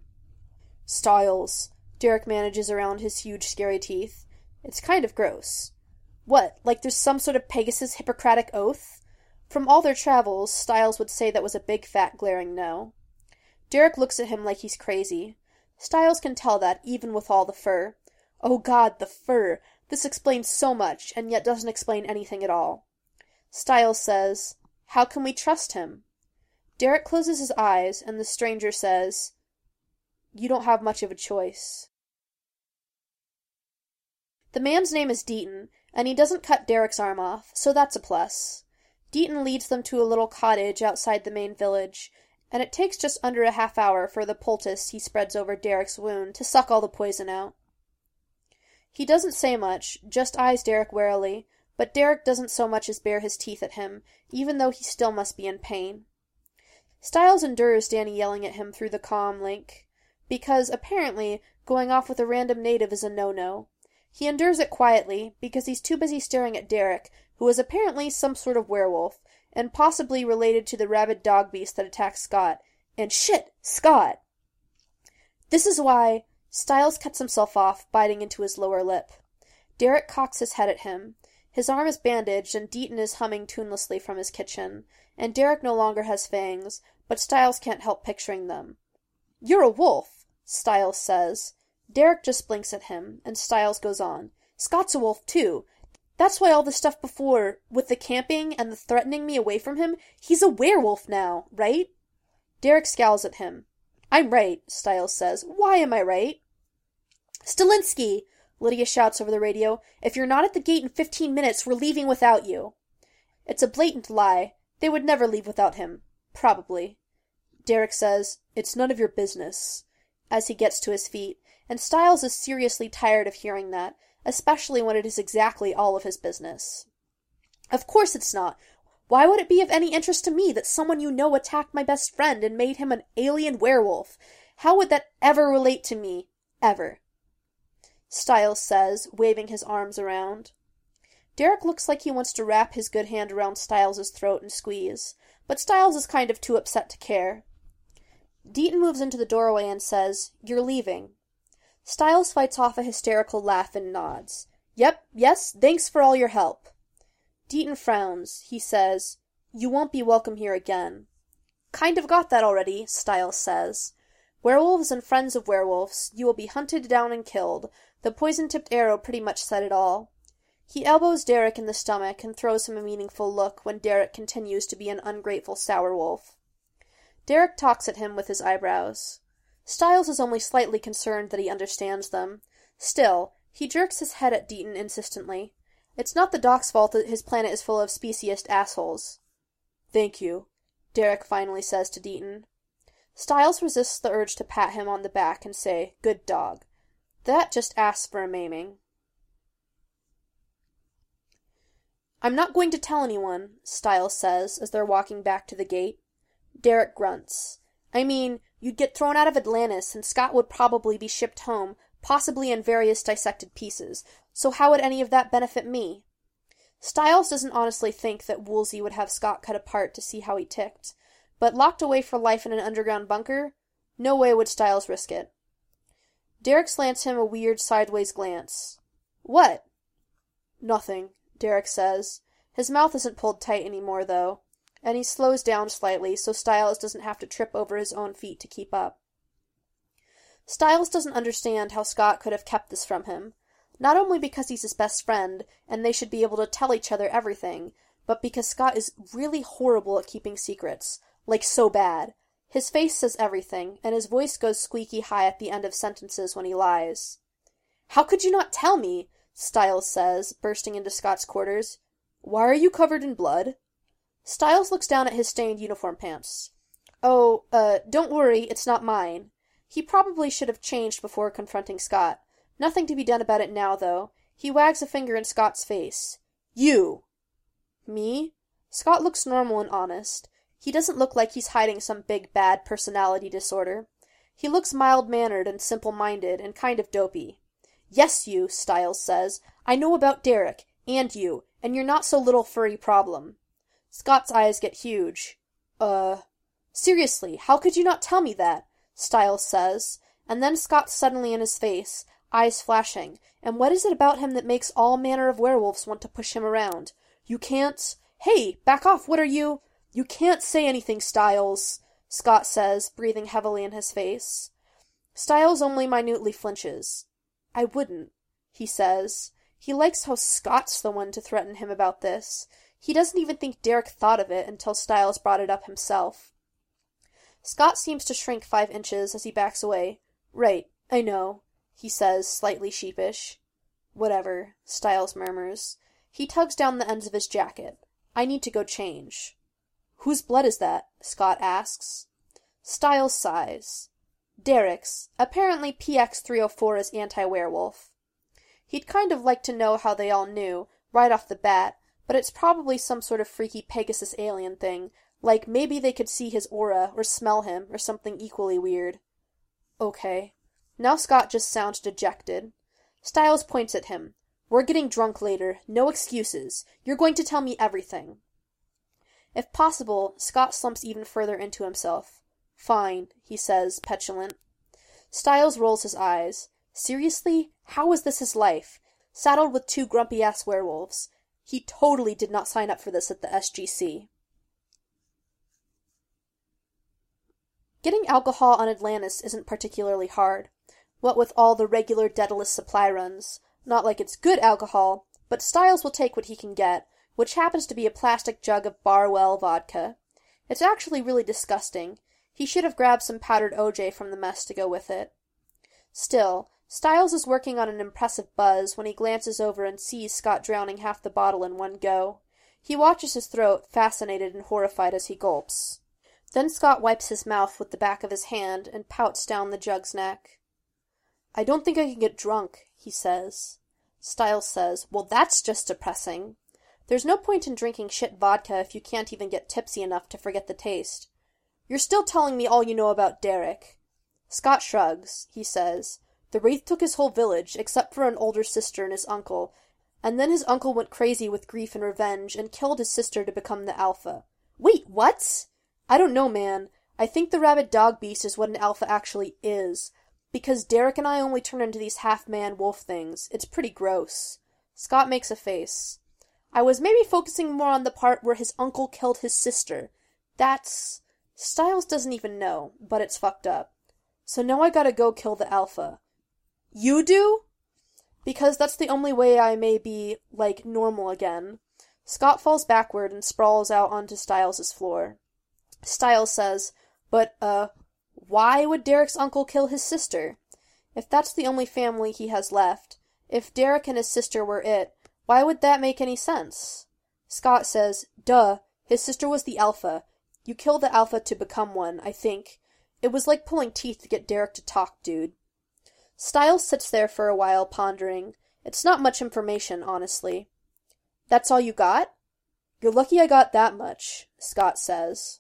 Speaker 1: Stiles. Derek manages around his huge, scary teeth. It's kind of gross. What, like there's some sort of Pegasus Hippocratic oath? From all their travels, Stiles would say that was a big, fat, glaring no. Derek looks at him like he's crazy. Stiles can tell that, even with all the fur. Oh God, the fur! This explains so much, and yet doesn't explain anything at all. Stiles says, How can we trust him? Derek closes his eyes, and the stranger says, You don't have much of a choice. The man's name is Deaton, and he doesn't cut Derek's arm off, so that's a plus. Deaton leads them to a little cottage outside the main village, and it takes just under a half hour for the poultice he spreads over Derek's wound to suck all the poison out. He doesn't say much, just eyes Derek warily, but Derek doesn't so much as bare his teeth at him, even though he still must be in pain. Stiles endures Danny yelling at him through the comm link, because, apparently, going off with a random native is a no-no. He endures it quietly, because he's too busy staring at Derek, who is apparently some sort of werewolf, and possibly related to the rabid dog beast that attacked Scott. And shit! Scott! This is why Stiles cuts himself off, biting into his lower lip. Derek cocks his head at him. His arm is bandaged, and Deaton is humming tunelessly from his kitchen, and Derek no longer has fangs, but Stiles can't help picturing them. "You're a wolf," Stiles says. Derek just blinks at him, and Stiles goes on. "Scott's a wolf, too. That's why all the stuff before, with the camping and the threatening me away from him, he's a werewolf now, right?" Derek scowls at him. "I'm right," Stiles says. "Why am I right?" "Stilinski!" Lydia shouts over the radio. "If you're not at the gate in fifteen minutes, we're leaving without you." It's a blatant lie. They would never leave without him. Probably. Derek says, "It's none of your business," as he gets to his feet, and Stiles is seriously tired of hearing that, especially when it is exactly all of his business. "Of course it's not. Why would it be of any interest to me that someone you know attacked my best friend and made him an alien werewolf? How would that ever relate to me? Ever?" Stiles says, waving his arms around. Derek looks like he wants to wrap his good hand around Stiles' throat and squeeze, but Stiles is kind of too upset to care. Deaton moves into the doorway and says, "You're leaving." Stiles fights off a hysterical laugh and nods. "Yep, yes, thanks for all your help." Deaton frowns. He says, "You won't be welcome here again." "Kind of got that already," Stiles says. "Werewolves and friends of werewolves, you will be hunted down and killed. The poison-tipped arrow pretty much said it all." He elbows Derek in the stomach and throws him a meaningful look when Derek continues to be an ungrateful sour wolf. Derek talks at him with his eyebrows. Stiles is only slightly concerned that he understands them. Still, he jerks his head at Deaton insistently. It's not the doc's fault that his planet is full of speciest assholes. "Thank you," Derek finally says to Deaton. Stiles resists the urge to pat him on the back and say, "Good dog." That just asks for a maiming. "I'm not going to tell anyone," Stiles says as they're walking back to the gate. Derek grunts. "I mean, you'd get thrown out of Atlantis, and Scott would probably be shipped home, possibly in various dissected pieces, so how would any of that benefit me?" Stiles doesn't honestly think that Woolsey would have Scott cut apart to see how he ticked, but locked away for life in an underground bunker? No way would Stiles risk it. Derek slants him a weird sideways glance. "What?" "Nothing," Derek says. His mouth isn't pulled tight anymore, though, and he slows down slightly so Stiles doesn't have to trip over his own feet to keep up. Stiles doesn't understand how Scott could have kept this from him, not only because he's his best friend, and they should be able to tell each other everything, but because Scott is really horrible at keeping secrets, like so bad. His face says everything, and his voice goes squeaky high at the end of sentences when he lies. "How could you not tell me?" Stiles says, bursting into Scott's quarters. "Why are you covered in blood?" Stiles looks down at his stained uniform pants. "Oh, uh, don't worry, it's not mine." He probably should have changed before confronting Scott. Nothing to be done about it now, though. He wags a finger in Scott's face. "You!" "Me?" Scott looks normal and honest. He doesn't look like he's hiding some big bad personality disorder. He looks mild-mannered and simple-minded and kind of dopey. "Yes, you," Stiles says. "I know about Derek, and you, and you're not so little furry problem." Scott's eyes get huge. Uh... "Seriously, how could you not tell me that?" Stiles says, and then Scott's suddenly in his face, eyes flashing, and what is it about him that makes all manner of werewolves want to push him around? "You can't—" "Hey, back off, what are you—" "You can't say anything, Stiles," Scott says, breathing heavily in his face. Stiles only minutely flinches. "I wouldn't," he says. He likes how Scott's the one to threaten him about this. He doesn't even think Derek thought of it until Stiles brought it up himself. Scott seems to shrink five inches as he backs away. "Right, I know," he says, slightly sheepish. "Whatever," Stiles murmurs. He tugs down the ends of his jacket. "I need to go change." "Whose blood is that?" Scott asks. Stiles sighs. "Derek's. Apparently P X three oh four is anti-werewolf." He'd kind of like to know how they all knew, right off the bat, but it's probably some sort of freaky Pegasus alien thing, like maybe they could see his aura, or smell him, or something equally weird. Okay. Now Scott just sounds dejected. Stiles points at him. "We're getting drunk later. No excuses. You're going to tell me everything." If possible, Scott slumps even further into himself. "Fine," he says, petulant. Stiles rolls his eyes. Seriously? How is this his life? Saddled with two grumpy-ass werewolves. He totally did not sign up for this at the S G C. Getting alcohol on Atlantis isn't particularly hard, what with all the regular Daedalus supply runs. Not like it's good alcohol, but Styles will take what he can get, which happens to be a plastic jug of Barwell vodka. It's actually really disgusting. He should have grabbed some powdered O J from the mess to go with it. Still, Styles is working on an impressive buzz when he glances over and sees Scott drowning half the bottle in one go. He watches his throat, fascinated and horrified as he gulps. Then Scott wipes his mouth with the back of his hand and pouts down the jug's neck. "I don't think I can get drunk," he says. Styles says, "Well, that's just depressing. There's no point in drinking shit vodka if you can't even get tipsy enough to forget the taste. You're still telling me all you know about Derek." Scott shrugs. He says, "The Wraith took his whole village, except for an older sister and his uncle, and then his uncle went crazy with grief and revenge and killed his sister to become the Alpha." "Wait, what?" "I don't know, man. I think the rabid dog beast is what an Alpha actually is. Because Derek and I only turn into these half-man wolf things. It's pretty gross." Scott makes a face. "I was maybe focusing more on the part where his uncle killed his sister. That's..." Styles doesn't even know, but it's fucked up. "So now I gotta go kill the Alpha." "You do?" "Because that's the only way I may be, like, normal again." Scott falls backward and sprawls out onto Styles' floor. Styles says, "But, uh, why would Derek's uncle kill his sister? If that's the only family he has left, if Derek and his sister were it, why would that make any sense?" Scott says, "Duh, his sister was the Alpha. You kill the Alpha to become one, I think. It was like pulling teeth to get Derek to talk, dude." Styles sits there for a while, pondering. It's not much information, honestly. "That's all you got?" "You're lucky I got that much," Scott says.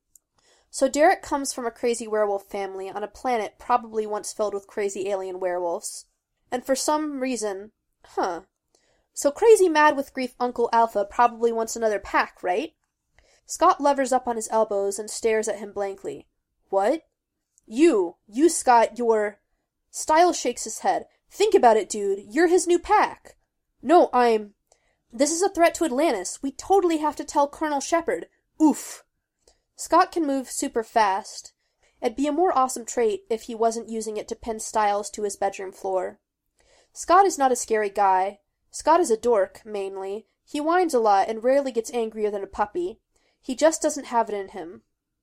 Speaker 1: So Derek comes from a crazy werewolf family on a planet probably once filled with crazy alien werewolves. And for some reason... Huh. So crazy mad with grief Uncle Alpha probably wants another pack, right? Scott levers up on his elbows and stares at him blankly. "What?" "You. You, Scott, you're..." Styles shakes his head. "Think about it, dude. You're his new pack." "No, I'm..." "This is a threat to Atlantis. We totally have to tell Colonel Shepard. Oof." Scott can move super fast. It'd be a more awesome trait if he wasn't using it to pin Styles to his bedroom floor. Scott is not a scary guy. Scott is a dork, mainly. He whines a lot and rarely gets angrier than a puppy. He just doesn't have it in him.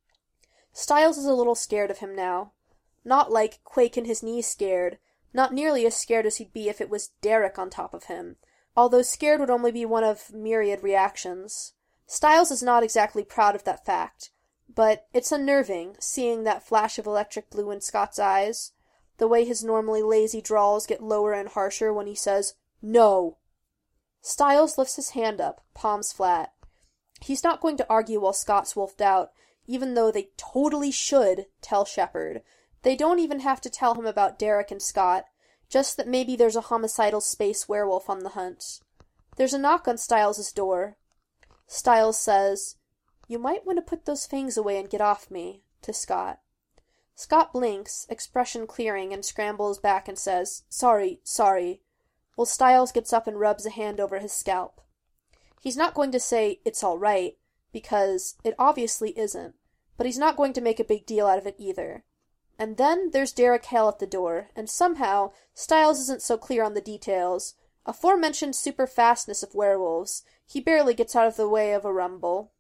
Speaker 1: Styles is a little scared of him now. Not like quake in his knees scared. Not nearly as scared as he'd be if it was Derek on top of him. Although scared would only be one of myriad reactions. Styles is not exactly proud of that fact. But it's unnerving, seeing that flash of electric blue in Scott's eyes. The way his normally lazy drawls get lower and harsher when he says, "No!" Styles lifts his hand up, palms flat. He's not going to argue while Scott's wolfed out, even though they totally should tell Shepard. They don't even have to tell him about Derek and Scott, just that maybe there's a homicidal space werewolf on the hunt. There's a knock on Styles' door. Styles says, "You might want to put those fangs away and get off me," to Scott. Scott blinks, expression clearing, and scrambles back and says, "Sorry, sorry," while Styles gets up and rubs a hand over his scalp. He's not going to say, "It's all right," because it obviously isn't, but he's not going to make a big deal out of it either. And then there's Derek Hale at the door, and somehow Styles isn't so clear on the details. Aforementioned super fastness of werewolves, he barely gets out of the way of a rumble.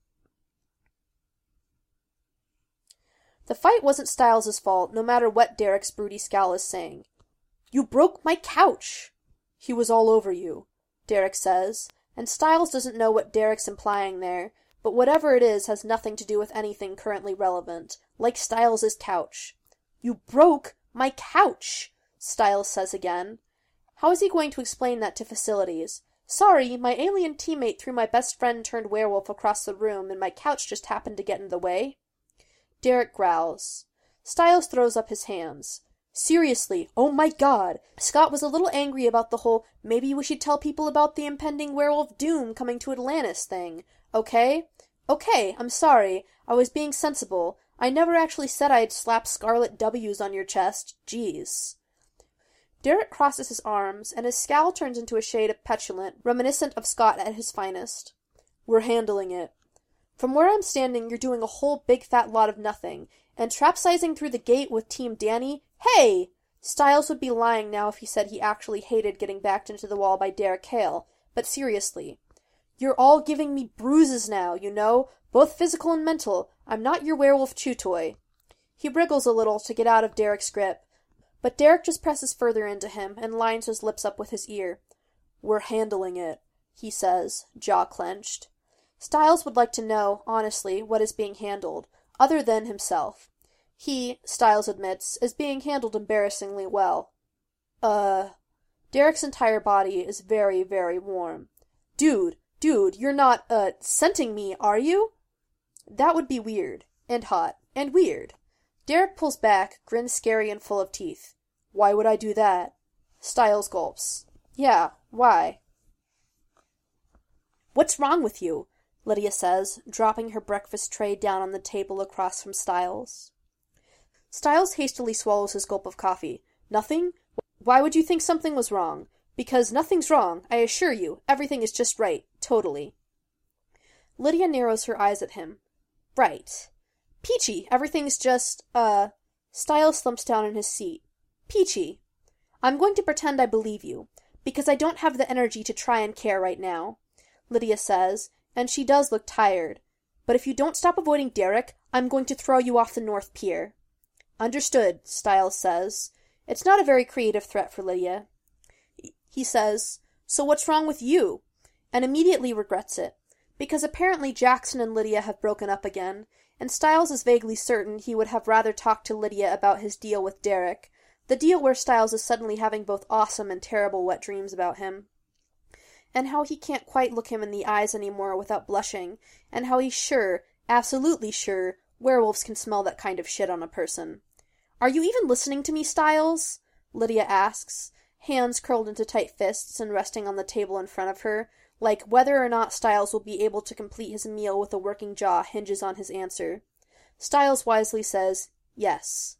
Speaker 1: The fight wasn't Styles' fault, no matter what Derek's broody scowl is saying. "You broke my couch!" "He was all over you," Derek says, and Styles doesn't know what Derek's implying there, but whatever it is has nothing to do with anything currently relevant, like Styles' couch. "You broke my couch!" Styles says again. How is he going to explain that to facilities? "Sorry, my alien teammate threw my best friend turned werewolf across the room and my couch just happened to get in the way?" Derek growls. Styles throws up his hands. "Seriously, oh my god! Scott was a little angry about the whole maybe we should tell people about the impending werewolf doom coming to Atlantis thing. Okay? Okay, I'm sorry. I was being sensible. I never actually said I'd slap scarlet W's on your chest. Jeez." Derek crosses his arms, and his scowl turns into a shade of petulant, reminiscent of Scott at his finest. We're handling it. From where I'm standing, you're doing a whole big fat lot of nothing, and trapsizing through the gate with Team Danny? Hey! Styles would be lying now if he said he actually hated getting backed into the wall by Derek Hale, but seriously. You're all giving me bruises now, you know, both physical and mental. I'm not your werewolf chew toy. He wriggles a little to get out of Derek's grip, but Derek just presses further into him and lines his lips up with his ear. We're handling it, he says, jaw clenched. Styles would like to know, honestly, what is being handled, other than himself. He, Styles admits, is being handled embarrassingly well. Uh... Derek's entire body is very, very warm. Dude, dude, you're not, uh, scenting me, are you? That would be weird. And hot. And weird. Derek pulls back, grins scary and full of teeth. Why would I do that? Styles gulps. Yeah, why? What's wrong with you? Lydia says, dropping her breakfast tray down on the table across from Styles. Styles hastily swallows his gulp of coffee. Nothing? Why would you think something was wrong? Because nothing's wrong, I assure you. Everything is just right. Totally. Lydia narrows her eyes at him. Right. Peachy, everything's just, uh... Styles slumps down in his seat. Peachy. I'm going to pretend I believe you, because I don't have the energy to try and care right now, Lydia says, and she does look tired. But if you don't stop avoiding Derek, I'm going to throw you off the North Pier. Understood, Styles says. It's not a very creative threat for Lydia. He says, So what's wrong with you? And immediately regrets it, because apparently Jackson and Lydia have broken up again, and Styles is vaguely certain he would have rather talked to Lydia about his deal with Derek, the deal where Styles is suddenly having both awesome and terrible wet dreams about him, and how he can't quite look him in the eyes anymore without blushing, and how he's sure, absolutely sure, werewolves can smell that kind of shit on a person. Are you even listening to me, Styles? Lydia asks, hands curled into tight fists and resting on the table in front of her, like whether or not Styles will be able to complete his meal with a working jaw hinges on his answer. Styles wisely says, yes.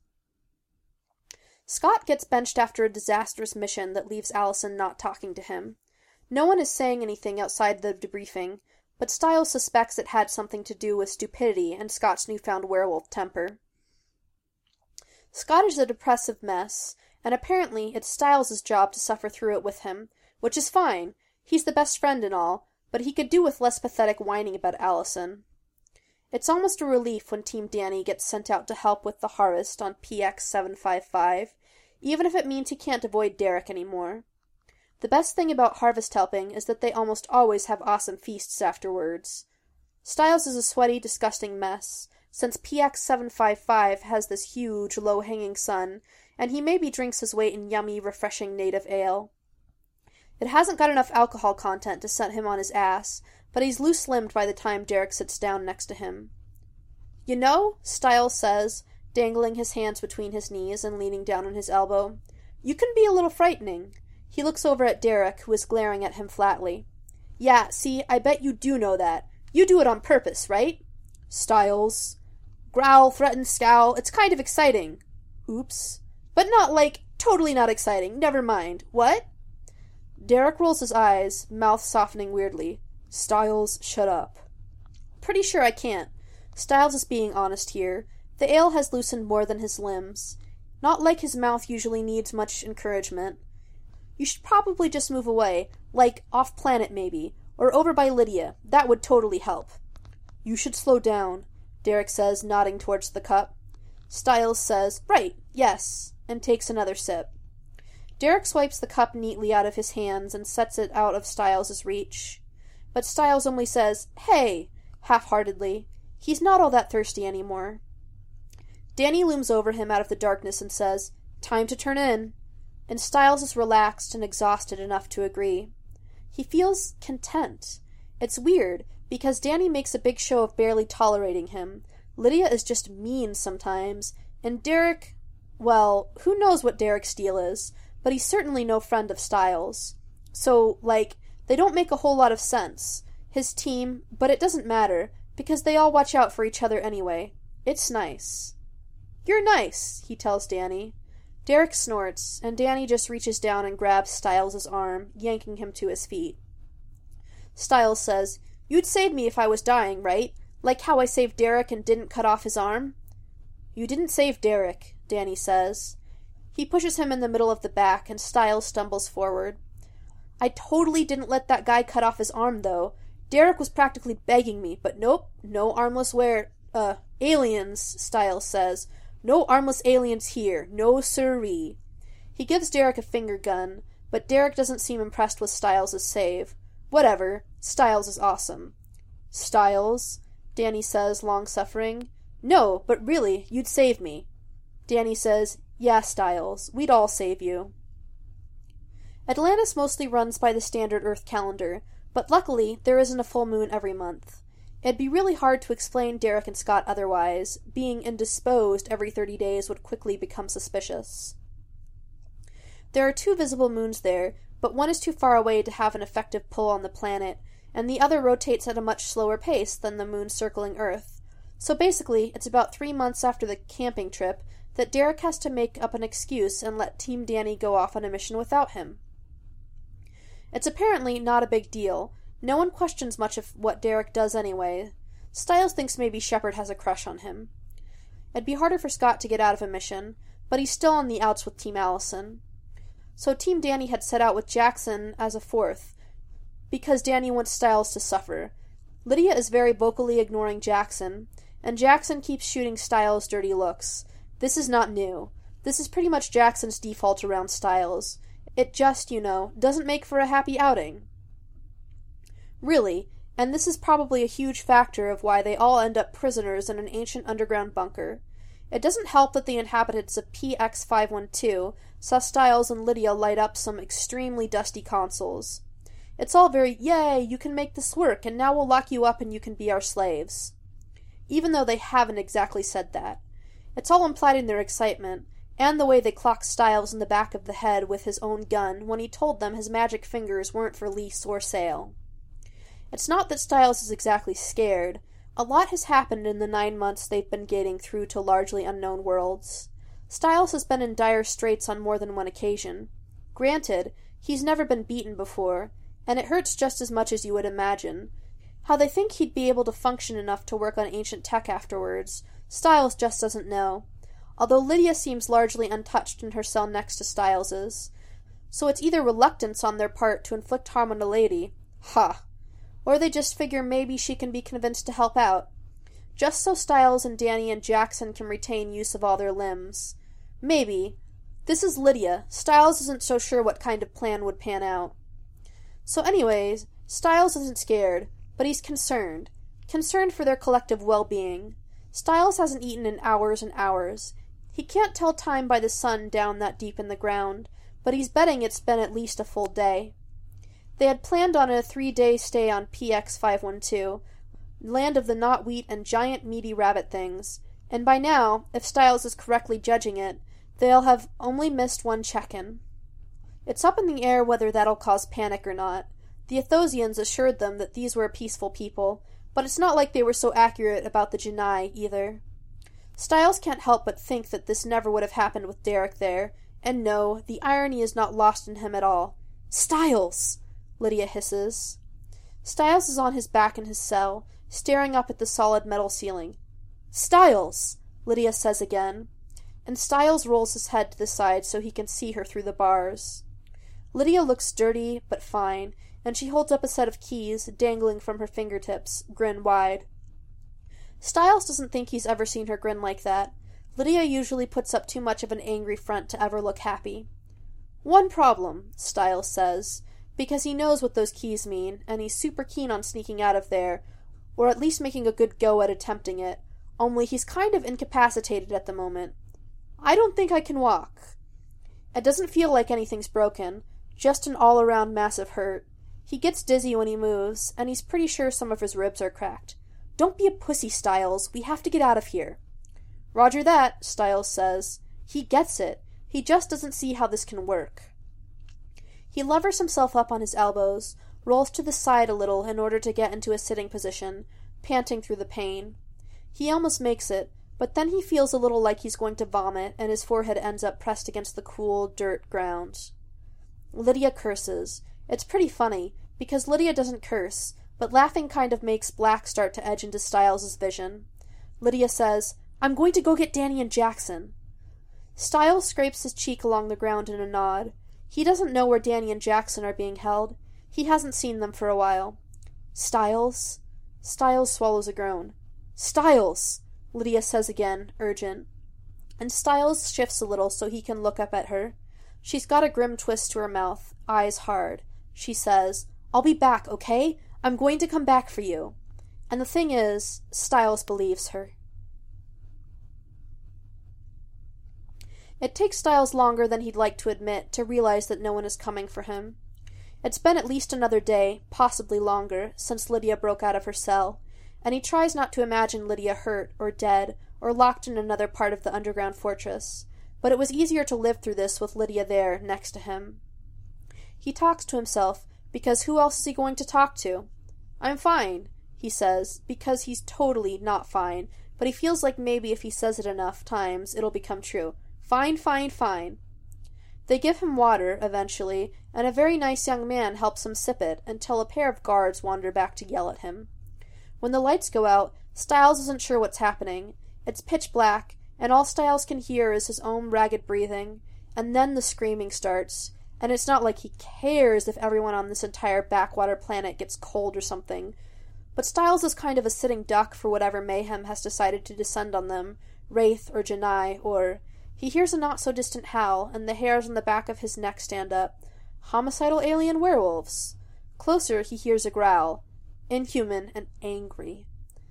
Speaker 1: Scott gets benched after a disastrous mission that leaves Allison not talking to him. No one is saying anything outside the debriefing, but Styles suspects it had something to do with stupidity and Scott's newfound werewolf temper. Scott is a depressive mess, and apparently it's Styles' job to suffer through it with him, which is fine. He's the best friend and all, but he could do with less pathetic whining about Allison. It's almost a relief when Team Danny gets sent out to help with the harvest on P X seven five five, even if it means he can't avoid Derek anymore. The best thing about harvest helping is that they almost always have awesome feasts afterwards. Styles is a sweaty, disgusting mess, since P X seven five five has this huge, low-hanging sun, and he maybe drinks his weight in yummy, refreshing native ale. It hasn't got enough alcohol content to set him on his ass, but he's loose-limbed by the time Derek sits down next to him. You know, Styles says, dangling his hands between his knees and leaning down on his elbow, you can be a little frightening. He looks over at Derek, who is glaring at him flatly. Yeah, see, I bet you do know that. You do it on purpose, right? Styles. Growl, threaten, scowl. It's kind of exciting. Oops. But not like, totally not exciting. Never mind. What? Derek rolls his eyes, mouth softening weirdly. Styles, shut up. Pretty sure I can't. Styles is being honest here. The ale has loosened more than his limbs. Not like his mouth usually needs much encouragement. You should probably just move away, like off-planet maybe, or over by Lydia. That would totally help. You should slow down, Derek says, nodding towards the cup. Styles says, right, yes, and takes another sip. Derek swipes the cup neatly out of his hands and sets it out of Styles' reach. But Styles only says, hey, half-heartedly. He's not all that thirsty anymore. Danny looms over him out of the darkness and says, time to turn in. And Styles is relaxed and exhausted enough to agree. He feels content. It's weird, because Danny makes a big show of barely tolerating him. Lydia is just mean sometimes, and Derek, well, who knows what Derek's deal is, but he's certainly no friend of Styles. So, like, they don't make a whole lot of sense. His team, but it doesn't matter, because they all watch out for each other anyway. It's nice. You're nice, he tells Danny. Derek snorts, and Danny just reaches down and grabs Stiles' arm, yanking him to his feet. Stiles says, "You'd save me if I was dying, right? Like how I saved Derek and didn't cut off his arm?" "You didn't save Derek," Danny says. He pushes him in the middle of the back, and Stiles stumbles forward. "I totally didn't let that guy cut off his arm, though. Derek was practically begging me, but nope, no armless wear, uh, aliens," Stiles says. "No armless aliens here, no siree." He gives Derek a finger gun, but Derek doesn't seem impressed with Stiles' save. Whatever, Stiles is awesome. "Stiles," Danny says, long-suffering. "No, but really, you'd save me." Danny says, "Yeah, Stiles, we'd all save you." Atlantis mostly runs by the standard Earth calendar, but luckily there isn't a full moon every month. It'd be really hard to explain Derek and Scott otherwise. Being indisposed every thirty days would quickly become suspicious. There are two visible moons there, but one is too far away to have an effective pull on the planet, and the other rotates at a much slower pace than the moon circling Earth. So basically, it's about three months after the camping trip that Derek has to make up an excuse and let Team Danny go off on a mission without him. It's apparently not a big deal. No one questions much of what Derek does anyway. Stiles thinks maybe Shepard has a crush on him. It'd be harder for Scott to get out of a mission, but he's still on the outs with Team Allison. So Team Danny had set out with Jackson as a fourth, because Danny wants Stiles to suffer. Lydia is very vocally ignoring Jackson, and Jackson keeps shooting Stiles dirty looks. This is not new. This is pretty much Jackson's default around Stiles. It just, you know, doesn't make for a happy outing. Really, and this is probably a huge factor of why they all end up prisoners in an ancient underground bunker. It doesn't help that the inhabitants of P X five one two saw Stiles and Lydia light up some extremely dusty consoles. It's all very, "Yay, you can make this work, and now we'll lock you up and you can be our slaves." Even though they haven't exactly said that. It's all implied in their excitement, and the way they clocked Stiles in the back of the head with his own gun when he told them his magic fingers weren't for lease or sale. It's not that Stiles is exactly scared. A lot has happened in the nine months they've been gating through to largely unknown worlds. Stiles has been in dire straits on more than one occasion. Granted, he's never been beaten before, and it hurts just as much as you would imagine. How they think he'd be able to function enough to work on ancient tech afterwards, Stiles just doesn't know. Although Lydia seems largely untouched in her cell next to Stiles's. So it's either reluctance on their part to inflict harm on a lady, ha, or they just figure maybe she can be convinced to help out. Just so Stiles and Danny and Jackson can retain use of all their limbs. Maybe. This is Lydia. Stiles isn't so sure what kind of plan would pan out. So anyways, Stiles isn't scared, but he's concerned. Concerned for their collective well-being. Stiles hasn't eaten in hours and hours. He can't tell time by the sun down that deep in the ground, but he's betting it's been at least a full day. They had planned on a three-day stay on P X five one two, land of the knot wheat and giant meaty rabbit things, and by now, if Stiles is correctly judging it, they'll have only missed one check-in. It's up in the air whether that'll cause panic or not. The Athosians assured them that these were a peaceful people, but it's not like they were so accurate about the Janai, either. Stiles can't help but think that this never would have happened with Derek there, and no, the irony is not lost in him at all. "Stiles!" Lydia hisses. Stiles is on his back in his cell, staring up at the solid metal ceiling. "Stiles!" Lydia says again, and Stiles rolls his head to the side so he can see her through the bars. Lydia looks dirty, but fine, and she holds up a set of keys, dangling from her fingertips, grin wide. Stiles doesn't think he's ever seen her grin like that. Lydia usually puts up too much of an angry front to ever look happy. "One problem," Stiles says, because he knows what those keys mean, and he's super keen on sneaking out of there, or at least making a good go at attempting it, only he's kind of incapacitated at the moment. "I don't think I can walk." It doesn't feel like anything's broken, just an all-around massive hurt. He gets dizzy when he moves, and he's pretty sure some of his ribs are cracked. "Don't be a pussy, Stiles. We have to get out of here." "Roger that," Stiles says. He gets it. He just doesn't see how this can work. He levers himself up on his elbows, rolls to the side a little in order to get into a sitting position, panting through the pain. He almost makes it, But then he feels a little like he's going to vomit, and his forehead ends up pressed against the cool dirt ground. Lydia curses. It's pretty funny, because Lydia doesn't curse, but laughing kind of makes black start to edge into Stiles' vision. Lydia says, "I'm going to go get Danny and Jackson." Stiles scrapes his cheek along the ground in a nod. He doesn't know where Danny and Jackson are being held. He hasn't seen them for a while. "Stiles?" Stiles swallows a groan. "Stiles!" Lydia says again, urgent. And Stiles shifts a little so he can look up at her. She's got a grim twist to her mouth, eyes hard. She says, "I'll be back, okay? I'm going to come back for you." And the thing is, Stiles believes her. It takes Stiles longer than he'd like to admit to realize that no one is coming for him. It's been at least another day, possibly longer, since Lydia broke out of her cell, and he tries not to imagine Lydia hurt, or dead, or locked in another part of the underground fortress, but it was easier to live through this with Lydia there, next to him. He talks to himself, because who else is he going to talk to? "I'm fine," he says, because he's totally not fine, but he feels like maybe if he says it enough times, it'll become true. Fine, fine, fine. They give him water, eventually, and a very nice young man helps him sip it, until a pair of guards wander back to yell at him. When the lights go out, Stiles isn't sure what's happening. It's pitch black, and all Stiles can hear is his own ragged breathing, and then the screaming starts, and it's not like he cares if everyone on this entire backwater planet gets cold or something. But Stiles is kind of a sitting duck for whatever mayhem has decided to descend on them, Wraith or Janai, or... He hears a not-so-distant howl, and the hairs on the back of his neck stand up. Homicidal alien werewolves. Closer, he hears a growl. Inhuman and angry.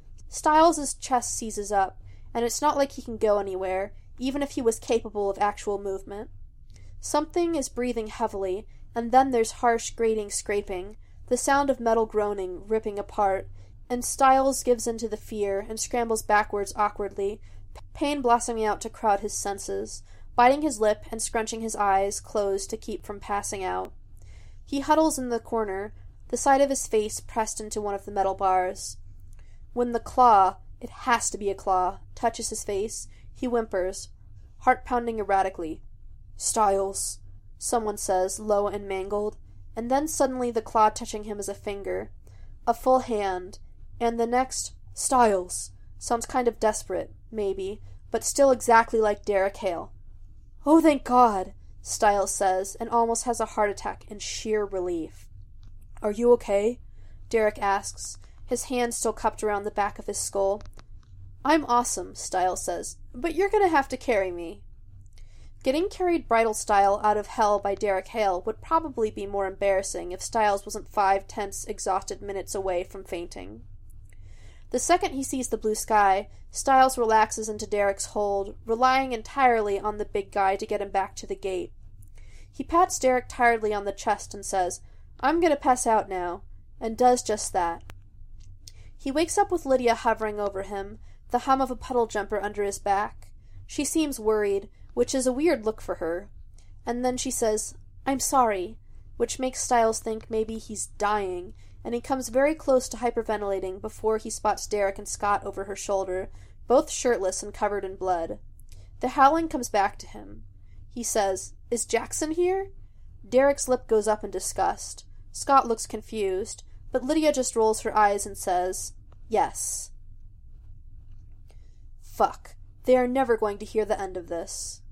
Speaker 1: Stiles' chest seizes up, and it's not like he can go anywhere, even if he was capable of actual movement. Something is breathing heavily, and then there's harsh, grating scraping, the sound of metal groaning, ripping apart, and Stiles gives in to the fear and scrambles backwards awkwardly, pain blossoming out to crowd his senses, biting his lip and scrunching his eyes closed to keep from passing out. He huddles in the corner, the side of his face pressed into one of the metal bars. When the claw, it has to be a claw, touches his face, he whimpers, heart pounding erratically. "Stiles," someone says, low and mangled, and then suddenly the claw touching him is a finger, a full hand, and the next, "Stiles," sounds kind of desperate, maybe, but still exactly like Derek Hale. "Oh, thank God," Stiles says, and almost has a heart attack in sheer relief. "Are you okay?" Derek asks, his hand still cupped around the back of his skull. "I'm awesome," Stiles says, "but you're gonna have to carry me." Getting carried bridal style out of hell by Derek Hale would probably be more embarrassing if Stiles wasn't five tense, exhausted minutes away from fainting. The second he sees the blue sky, Stiles relaxes into Derek's hold, relying entirely on the big guy to get him back to the gate. He pats Derek tiredly on the chest and says, "I'm gonna pass out now," and does just that. He wakes up with Lydia hovering over him, the hum of a puddle jumper under his back. She seems worried, which is a weird look for her. And then she says, "I'm sorry," which makes Stiles think maybe he's dying, and he comes very close to hyperventilating before he spots Derek and Scott over her shoulder, both shirtless and covered in blood. The howling comes back to him. He says, "Is Jackson here?" Derek's lip goes up in disgust. Scott looks confused, but Lydia just rolls her eyes and says, "Yes." Fuck. They are never going to hear the end of this.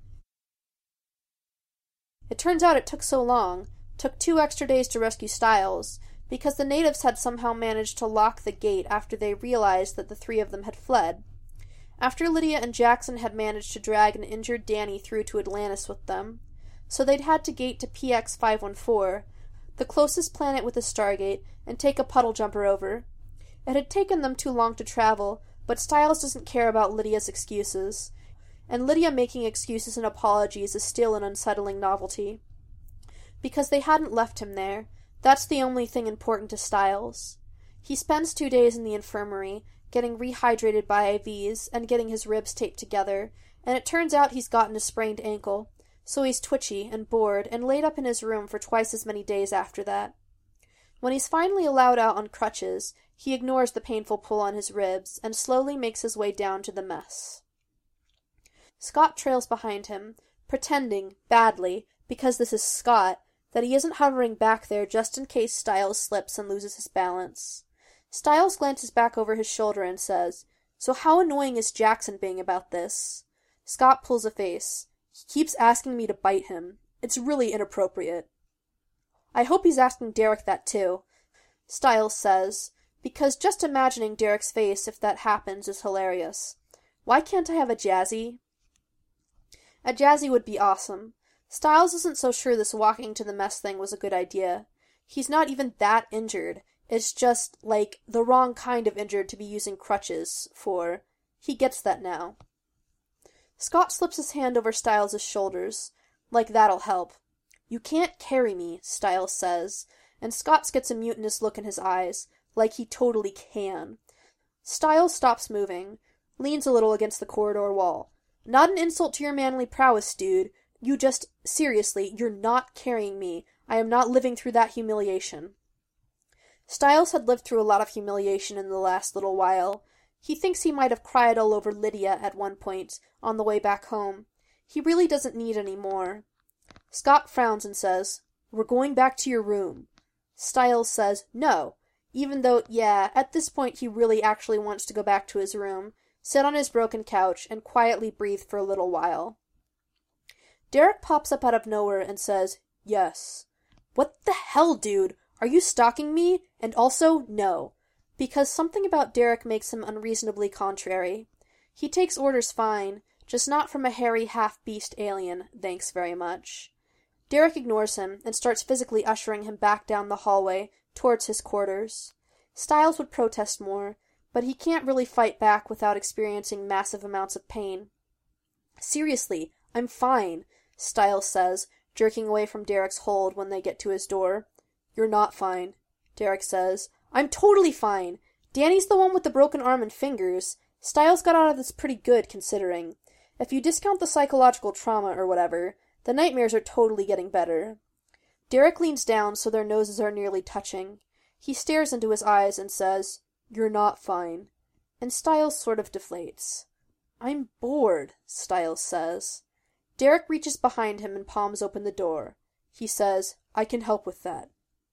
Speaker 1: It turns out it took so long, took two extra days to rescue Stiles, because the natives had somehow managed to lock the gate after they realized that the three of them had fled. After Lydia and Jackson had managed to drag an injured Danny through to Atlantis with them, so they'd had to gate to P X five one four, the closest planet with a Stargate, and take a puddle jumper over. It had taken them too long to travel, but Stiles doesn't care about Lydia's excuses, and Lydia making excuses and apologies is still an unsettling novelty. Because they hadn't left him there, that's the only thing important to Stiles. He spends two days in the infirmary, getting rehydrated by I Vs and getting his ribs taped together, and it turns out he's gotten a sprained ankle, so he's twitchy and bored and laid up in his room for twice as many days after that. When he's finally allowed out on crutches, he ignores the painful pull on his ribs and slowly makes his way down to the mess. Scott trails behind him, pretending, badly, because this is Scott, that he isn't hovering back there just in case Stiles slips and loses his balance. Stiles glances back over his shoulder and says, "So how annoying is Jackson being about this?" Scott pulls a face. "He keeps asking me to bite him. It's really inappropriate." "I hope he's asking Derek that too," Stiles says, because just imagining Derek's face if that happens is hilarious. "Why can't I have a Jazzy?" A Jazzy would be awesome. Stiles isn't so sure this walking to the mess thing was a good idea. He's not even that injured. It's just, like, the wrong kind of injured to be using crutches for. He gets that now. Scott slips his hand over Stiles' shoulders. Like that'll help. "You can't carry me," Stiles says, and Scott gets a mutinous look in his eyes, like he totally can. Stiles stops moving, leans a little against the corridor wall. "Not an insult to your manly prowess, dude. You just, seriously, you're not carrying me. I am not living through that humiliation." Stiles had lived through a lot of humiliation in the last little while. He thinks he might have cried all over Lydia at one point, on the way back home. He really doesn't need any more. Scott frowns and says, "We're going back to your room." Stiles says no, even though, yeah, at this point he really actually wants to go back to his room, sit on his broken couch, and quietly breathe for a little while. Derek pops up out of nowhere and says, "Yes." "What the hell, dude? Are you stalking me? And also, no." Because something about Derek makes him unreasonably contrary. He takes orders fine, just not from a hairy half-beast alien, thanks very much. Derek ignores him and starts physically ushering him back down the hallway towards his quarters. Stiles would protest more, but he can't really fight back without experiencing massive amounts of pain. "Seriously, I'm fine," Stiles says, jerking away from Derek's hold when they get to his door. "You're not fine," Derek says. "I'm totally fine. Danny's the one with the broken arm and fingers. Stiles got out of this pretty good, considering. If you discount the psychological trauma or whatever, the nightmares are totally getting better." Derek leans down so their noses are nearly touching. He stares into his eyes and says, "You're not fine." And Stiles sort of deflates. "I'm bored," Stiles says. Derek reaches behind him and palms open the door. He says, "I can help with that."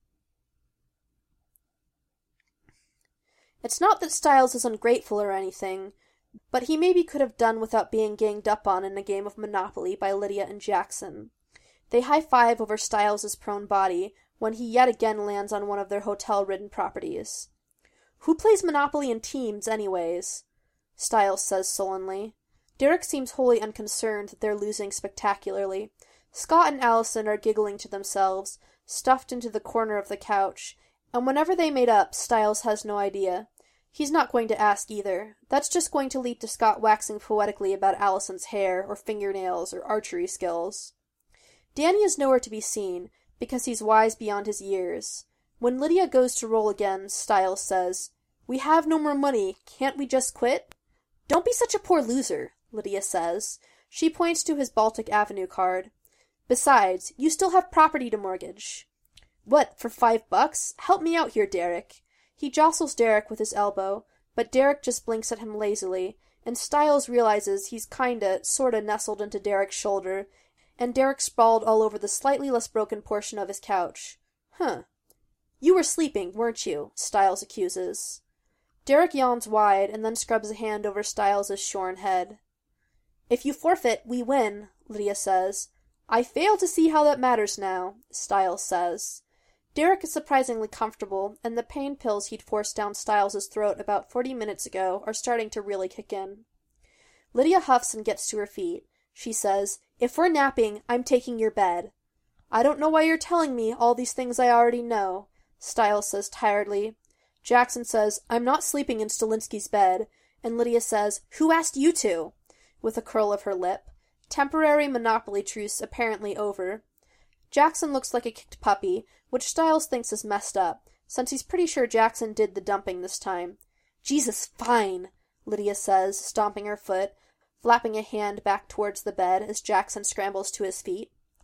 Speaker 1: It's not that Stiles is ungrateful or anything, but he maybe could have done without being ganged up on in a game of Monopoly by Lydia and Jackson. They high-five over Stiles' prone body when he yet again lands on one of their hotel-ridden properties. "Who plays Monopoly in teams, anyways?" Stiles says sullenly. Derek seems wholly unconcerned that they're losing spectacularly. Scott and Allison are giggling to themselves, stuffed into the corner of the couch, and whenever they made up, Stiles has no idea. He's not going to ask either. That's just going to lead to Scott waxing poetically about Allison's hair, or fingernails, or archery skills. Danny is nowhere to be seen, because he's wise beyond his years. When Lydia goes to roll again, Stiles says, "We have no more money. Can't we just quit?" "Don't be such a poor loser," Lydia says. She points to his Baltic Avenue card. "Besides, you still have property to mortgage." "What, for five bucks? Help me out here, Derek." He jostles Derek with his elbow, but Derek just blinks at him lazily, and Stiles realizes he's kinda, sorta nestled into Derek's shoulder, and Derek sprawled all over the slightly less broken portion of his couch. "Huh. You were sleeping, weren't you?" Stiles accuses. Derek yawns wide, and then scrubs a hand over Stiles' shorn head. "If you forfeit, we win," Lydia says. "I fail to see how that matters now," Stiles says. Derek is surprisingly comfortable, and the pain pills he'd forced down Stiles' throat about forty minutes ago are starting to really kick in. Lydia huffs and gets to her feet. She says, "If we're napping, I'm taking your bed." "I don't know why you're telling me all these things I already know," Stiles says tiredly. Jackson says, "I'm not sleeping in Stilinski's bed," and Lydia says, "Who asked you to?" with a curl of her lip. Temporary Monopoly truce apparently over. Jackson looks like a kicked puppy, which Stiles thinks is messed up, since he's pretty sure Jackson did the dumping this time. "Jesus, fine," Lydia says, stomping her foot, flapping a hand back towards the bed as Jackson scrambles to his feet.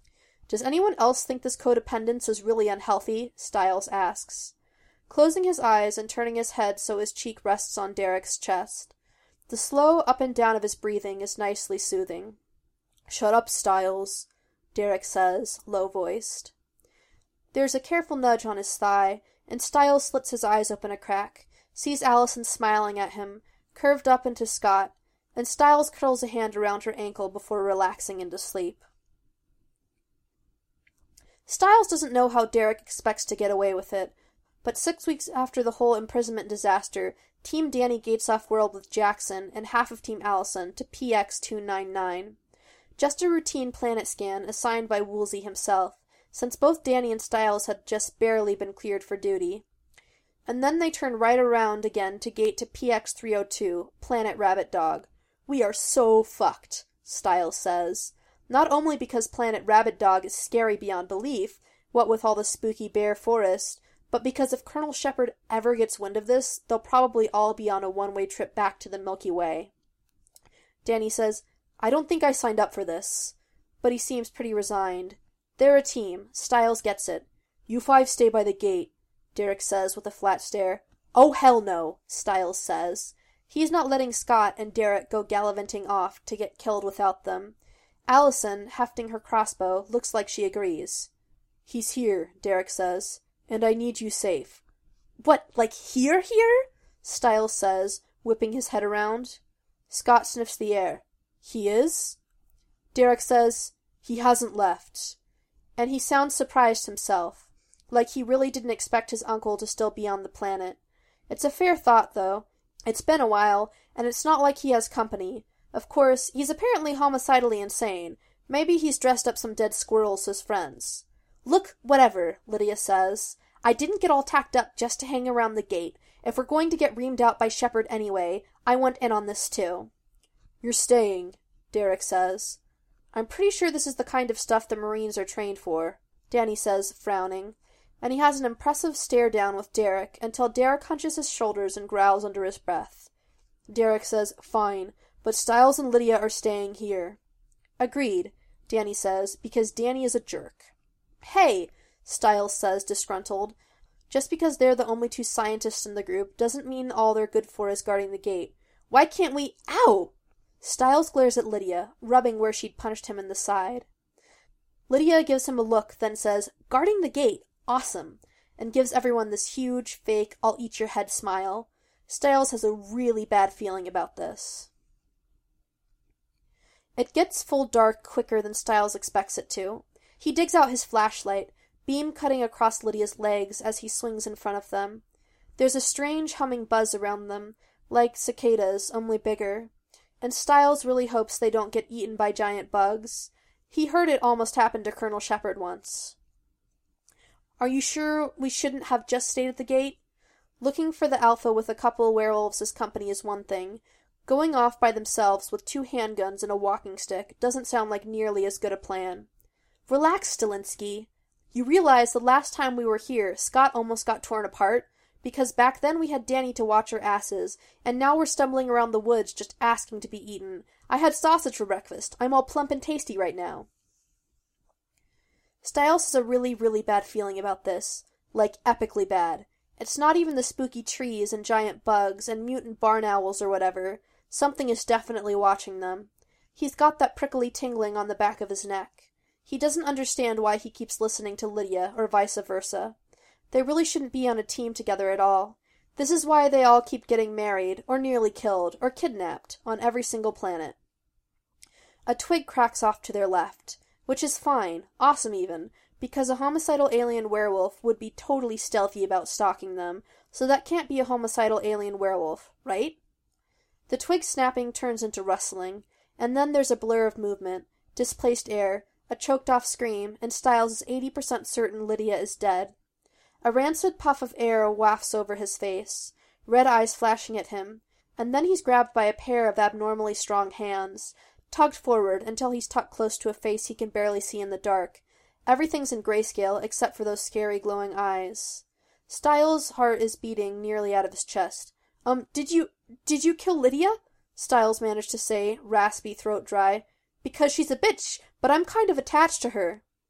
Speaker 1: Does anyone else think this codependence is really unhealthy? Styles asks, closing his eyes and turning his head so his cheek rests on Derek's chest. The slow up and down of his breathing is nicely soothing. Shut up, Styles, Derek says, low-voiced. There's a careful nudge on his thigh, and Styles slits his eyes open a crack, sees Allison smiling at him, curved up into Scott, and Styles curls a hand around her ankle before relaxing into sleep. Styles doesn't know how Derek expects to get away with it, but six weeks after the whole imprisonment disaster, Team Danny gates off world with Jackson and half of Team Allison to P X two ninety-nine. Just a routine planet scan assigned by Woolsey himself, since both Danny and Styles had just barely been cleared for duty. And then they turn right around again to gate to P X three oh two, Planet Rabbit Dog. We are so fucked, Styles says. Not only because Planet Rabbit Dog is scary beyond belief, what with all the spooky bear forest, but because if Colonel Shepard ever gets wind of this, they'll probably all be on a one-way trip back to the Milky Way. Danny says, I don't think I signed up for this. But he seems pretty resigned. They're a team. Styles gets it. You five stay by the gate, Derek says with a flat stare. Oh, hell no, Styles says. He's not letting Scott and Derek go gallivanting off to get killed without them. Allison, hefting her crossbow, looks like she agrees. He's here, Derek says, and I need you safe. What, like here, here? Styles says, whipping his head around. Scott sniffs the air. He is? Derek says, he hasn't left. And he sounds surprised himself, like he really didn't expect his uncle to still be on the planet. It's a fair thought, though. It's been a while, and it's not like he has company. Of course, he's apparently homicidally insane. Maybe he's dressed up some dead squirrels as friends. Look, whatever, Lydia says. I didn't get all tacked up just to hang around the gate. If we're going to get reamed out by Shepard anyway, I want in on this too. You're staying, Derek says. I'm pretty sure this is the kind of stuff the Marines are trained for, Danny says, frowning. And he has an impressive stare down with Derek until Derek hunches his shoulders and growls under his breath. Derek says, fine, but Styles and Lydia are staying here. Agreed, Danny says, because Danny is a jerk. Hey, Styles says, disgruntled. Just because they're the only two scientists in the group doesn't mean all they're good for is guarding the gate. Why can't we— Ow! Styles glares at Lydia, rubbing where she'd punched him in the side. Lydia gives him a look, then says, guarding the gate, awesome, and gives everyone this huge, fake, I'll-eat-your-head smile. Styles has a really bad feeling about this. It gets full dark quicker than Styles expects it to. He digs out his flashlight, beam cutting across Lydia's legs as he swings in front of them. There's a strange humming buzz around them, like cicadas, only bigger. And Styles really hopes they don't get eaten by giant bugs. He heard it almost happen to Colonel Shepard once. Are you sure we shouldn't have just stayed at the gate? Looking for the Alpha with a couple werewolves as company is one thing. Going off by themselves with two handguns and a walking stick doesn't sound like nearly as good a plan. Relax, Stilinski. You realize the last time we were here, Scott almost got torn apart? Because back then we had Danny to watch our asses, and now we're stumbling around the woods just asking to be eaten. I had sausage for breakfast. I'm all plump and tasty right now. Styles has a really, really bad feeling about this. Like, epically bad. It's not even the spooky trees and giant bugs and mutant barn owls or whatever. Something is definitely watching them. He's got that prickly tingling on the back of his neck. He doesn't understand why he keeps listening to Lydia, or vice versa. They really shouldn't be on a team together at all. This is why they all keep getting married, or nearly killed, or kidnapped, on every single planet. A twig cracks off to their left, which is fine, awesome even, because a homicidal alien werewolf would be totally stealthy about stalking them, so that can't be a homicidal alien werewolf, right? The twig snapping turns into rustling, and then there's a blur of movement, displaced air, a choked-off scream, and Styles is eighty percent certain Lydia is dead. A rancid puff of air wafts over his face, red eyes flashing at him, and then he's grabbed by a pair of abnormally strong hands, tugged forward until he's tucked close to a face he can barely see in the dark. Everything's in grayscale except for those scary glowing eyes. Styles' heart is beating nearly out of his chest. Um, did you, did you kill Lydia? Styles managed to say, raspy, throat dry. Because she's a bitch, but I'm kind of attached to her.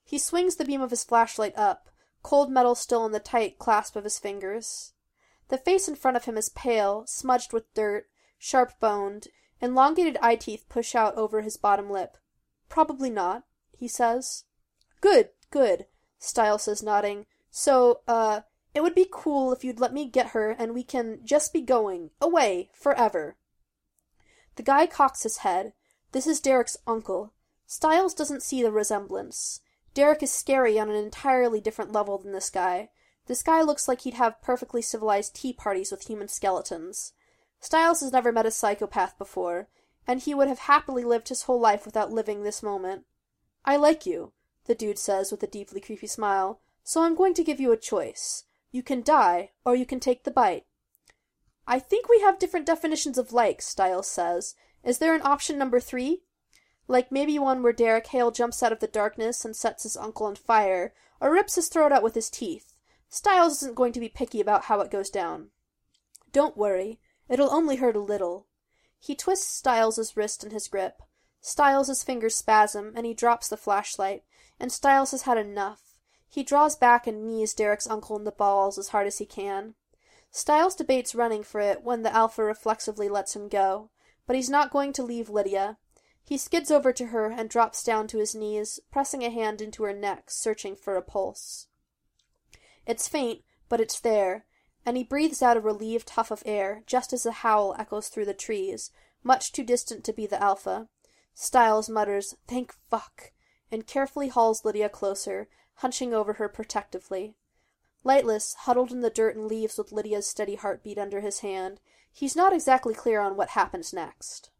Speaker 1: He swings the beam of his flashlight up, cold metal still in the tight clasp of his fingers. The face in front of him is pale, smudged with dirt, sharp-boned, elongated eye-teeth push out over his bottom lip. "Probably not," he says. "Good, good," Stiles says, nodding. "So, uh, it would be cool if you'd let me get her and we can just be going, away, forever." The guy cocks his head. This is Derek's uncle. Stiles doesn't see the resemblance. Derek is scary on an entirely different level than this guy. This guy looks like he'd have perfectly civilized tea parties with human skeletons. Stiles has never met a psychopath before, and he would have happily lived his whole life without living this moment. "I like you," the dude says with a deeply creepy smile, "so I'm going to give you a choice. You can die, or you can take the bite." "I think we have different definitions of like," Stiles says. "Is there an option number three? Like maybe one where Derek Hale jumps out of the darkness and sets his uncle on fire, or rips his throat out with his teeth. Stiles isn't going to be picky about how it goes down." "Don't worry. It'll only hurt a little." He twists Stiles's wrist in his grip. Stiles's fingers spasm, and he drops the flashlight, and Stiles has had enough. He draws back and knees Derek's uncle in the balls as hard as he can. Stiles debates running for it when the Alpha reflexively lets him go, but he's not going to leave Lydia. He skids over to her and drops down to his knees, pressing a hand into her neck, searching for a pulse. It's faint, but it's there, and he breathes out a relieved huff of air, just as a howl echoes through the trees, much too distant to be the Alpha. Stiles mutters, "Thank fuck," and carefully hauls Lydia closer, hunching over her protectively. Lightless, huddled in the dirt and leaves with Lydia's steady heartbeat under his hand, he's not exactly clear on what happens next.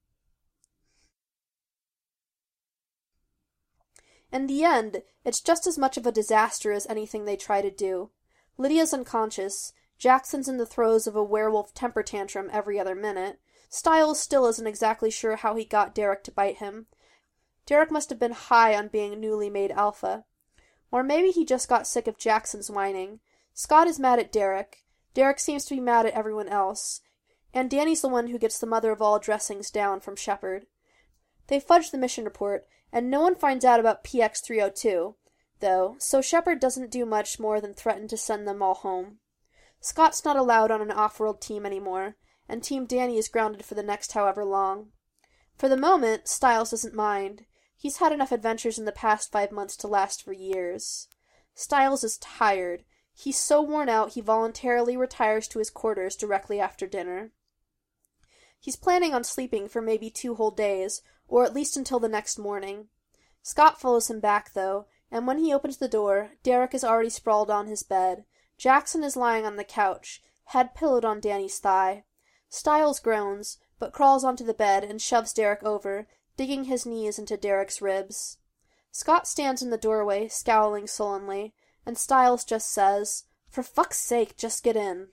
Speaker 1: In the end, it's just as much of a disaster as anything they try to do. Lydia's unconscious, Jackson's in the throes of a werewolf temper tantrum every other minute. Stiles still isn't exactly sure how he got Derek to bite him. Derek must have been high on being newly made Alpha. Or maybe he just got sick of Jackson's whining. Scott is mad at Derek. Derek seems to be mad at everyone else. And Danny's the one who gets the mother of all dressings down from Shepard. They fudge the mission report, and no one finds out about P X three oh two, though, so Shepard doesn't do much more than threaten to send them all home. Scott's not allowed on an off-world team anymore, and Team Danny is grounded for the next however long. For the moment, Stiles doesn't mind. He's had enough adventures in the past five months to last for years. Stiles is tired. He's so worn out he voluntarily retires to his quarters directly after dinner. He's planning on sleeping for maybe two whole days, or at least until the next morning. Scott follows him back, though, and when he opens the door, Derek is already sprawled on his bed. Jackson is lying on the couch, head pillowed on Danny's thigh. Stiles groans, but crawls onto the bed and shoves Derek over, digging his knees into Derek's ribs. Scott stands in the doorway, scowling sullenly, and Stiles just says, "For fuck's sake, just get in."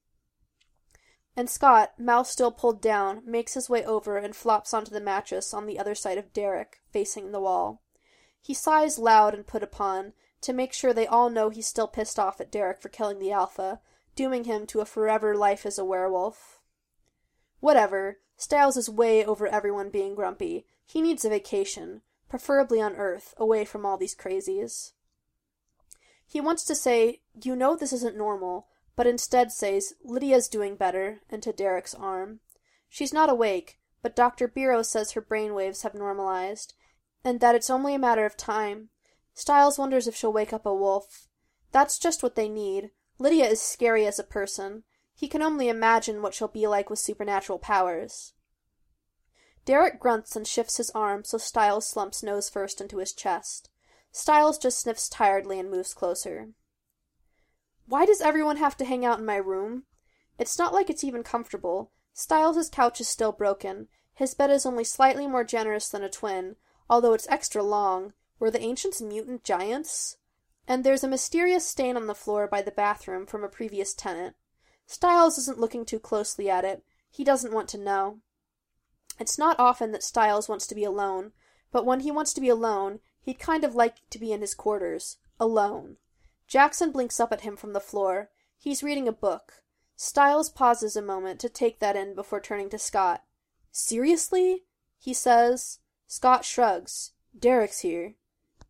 Speaker 1: And Scott, mouth still pulled down, makes his way over and flops onto the mattress on the other side of Derek, facing the wall. He sighs loud and put upon, to make sure they all know he's still pissed off at Derek for killing the Alpha, dooming him to a forever life as a werewolf. Whatever, Stiles is way over everyone being grumpy. He needs a vacation, preferably on Earth, away from all these crazies. He wants to say, "You know this isn't normal," but instead says, "Lydia's doing better," into Derek's arm. She's not awake, but Doctor Biro says her brainwaves have normalized, and that it's only a matter of time. Stiles wonders if she'll wake up a wolf. That's just what they need. Lydia is scary as a person. He can only imagine what she'll be like with supernatural powers. Derek grunts and shifts his arm so Stiles slumps nose first into his chest. Stiles just sniffs tiredly and moves closer. "Why does everyone have to hang out in my room? It's not like it's even comfortable. Stiles' couch is still broken. His bed is only slightly more generous than a twin, although it's extra long. Were the ancients mutant giants? And there's a mysterious stain on the floor by the bathroom from a previous tenant. Stiles isn't looking too closely at it. He doesn't want to know. It's not often that Stiles wants to be alone, but when he wants to be alone, he'd kind of like to be in his quarters. Alone. Jackson blinks up at him from the floor. He's reading a book. Stiles pauses a moment to take that in before turning to Scott. "Seriously?" he says. Scott shrugs. "Derek's here."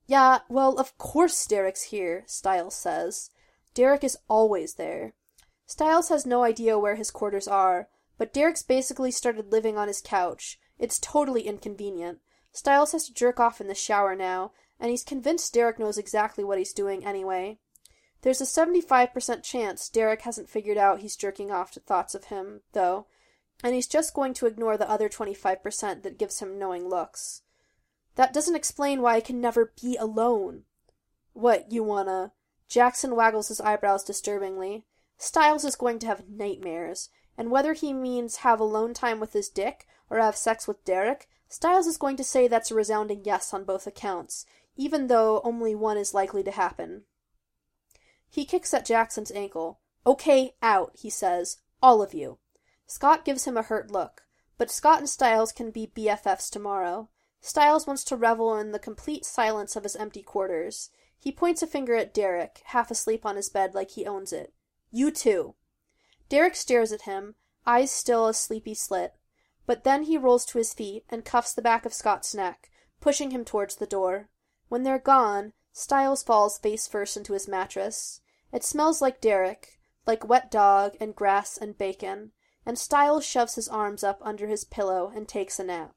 Speaker 1: Yeah, well, of course Derek's here, Stiles says. Derek is always there. Stiles has no idea where his quarters are, but Derek's basically started living on his couch. It's totally inconvenient. Stiles has to jerk off in the shower now, and he's convinced Derek knows exactly what he's doing anyway. There's a seventy-five percent chance Derek hasn't figured out he's jerking off to thoughts of him, though, and he's just going to ignore the other twenty-five percent that gives him knowing looks. That doesn't explain why I can never be alone. What, you wanna... Jackson waggles his eyebrows disturbingly. Stiles is going to have nightmares, and whether he means have alone time with his dick, or have sex with Derek, Stiles is going to say that's a resounding yes on both accounts, even though only one is likely to happen. He kicks at Jackson's ankle. Okay, out, he says. All of you. Scott gives him a hurt look, but Scott and Stiles can be B F Fs tomorrow. Stiles wants to revel in the complete silence of his empty quarters. He points a finger at Derek, half asleep on his bed like he owns it. You too. Derek stares at him, eyes still a sleepy slit, but then he rolls to his feet and cuffs the back of Scott's neck, pushing him towards the door. When they're gone, Stiles falls face first into his mattress. It smells like Derek, like wet dog and grass and bacon, and Stiles shoves his arms up under his pillow and takes a nap.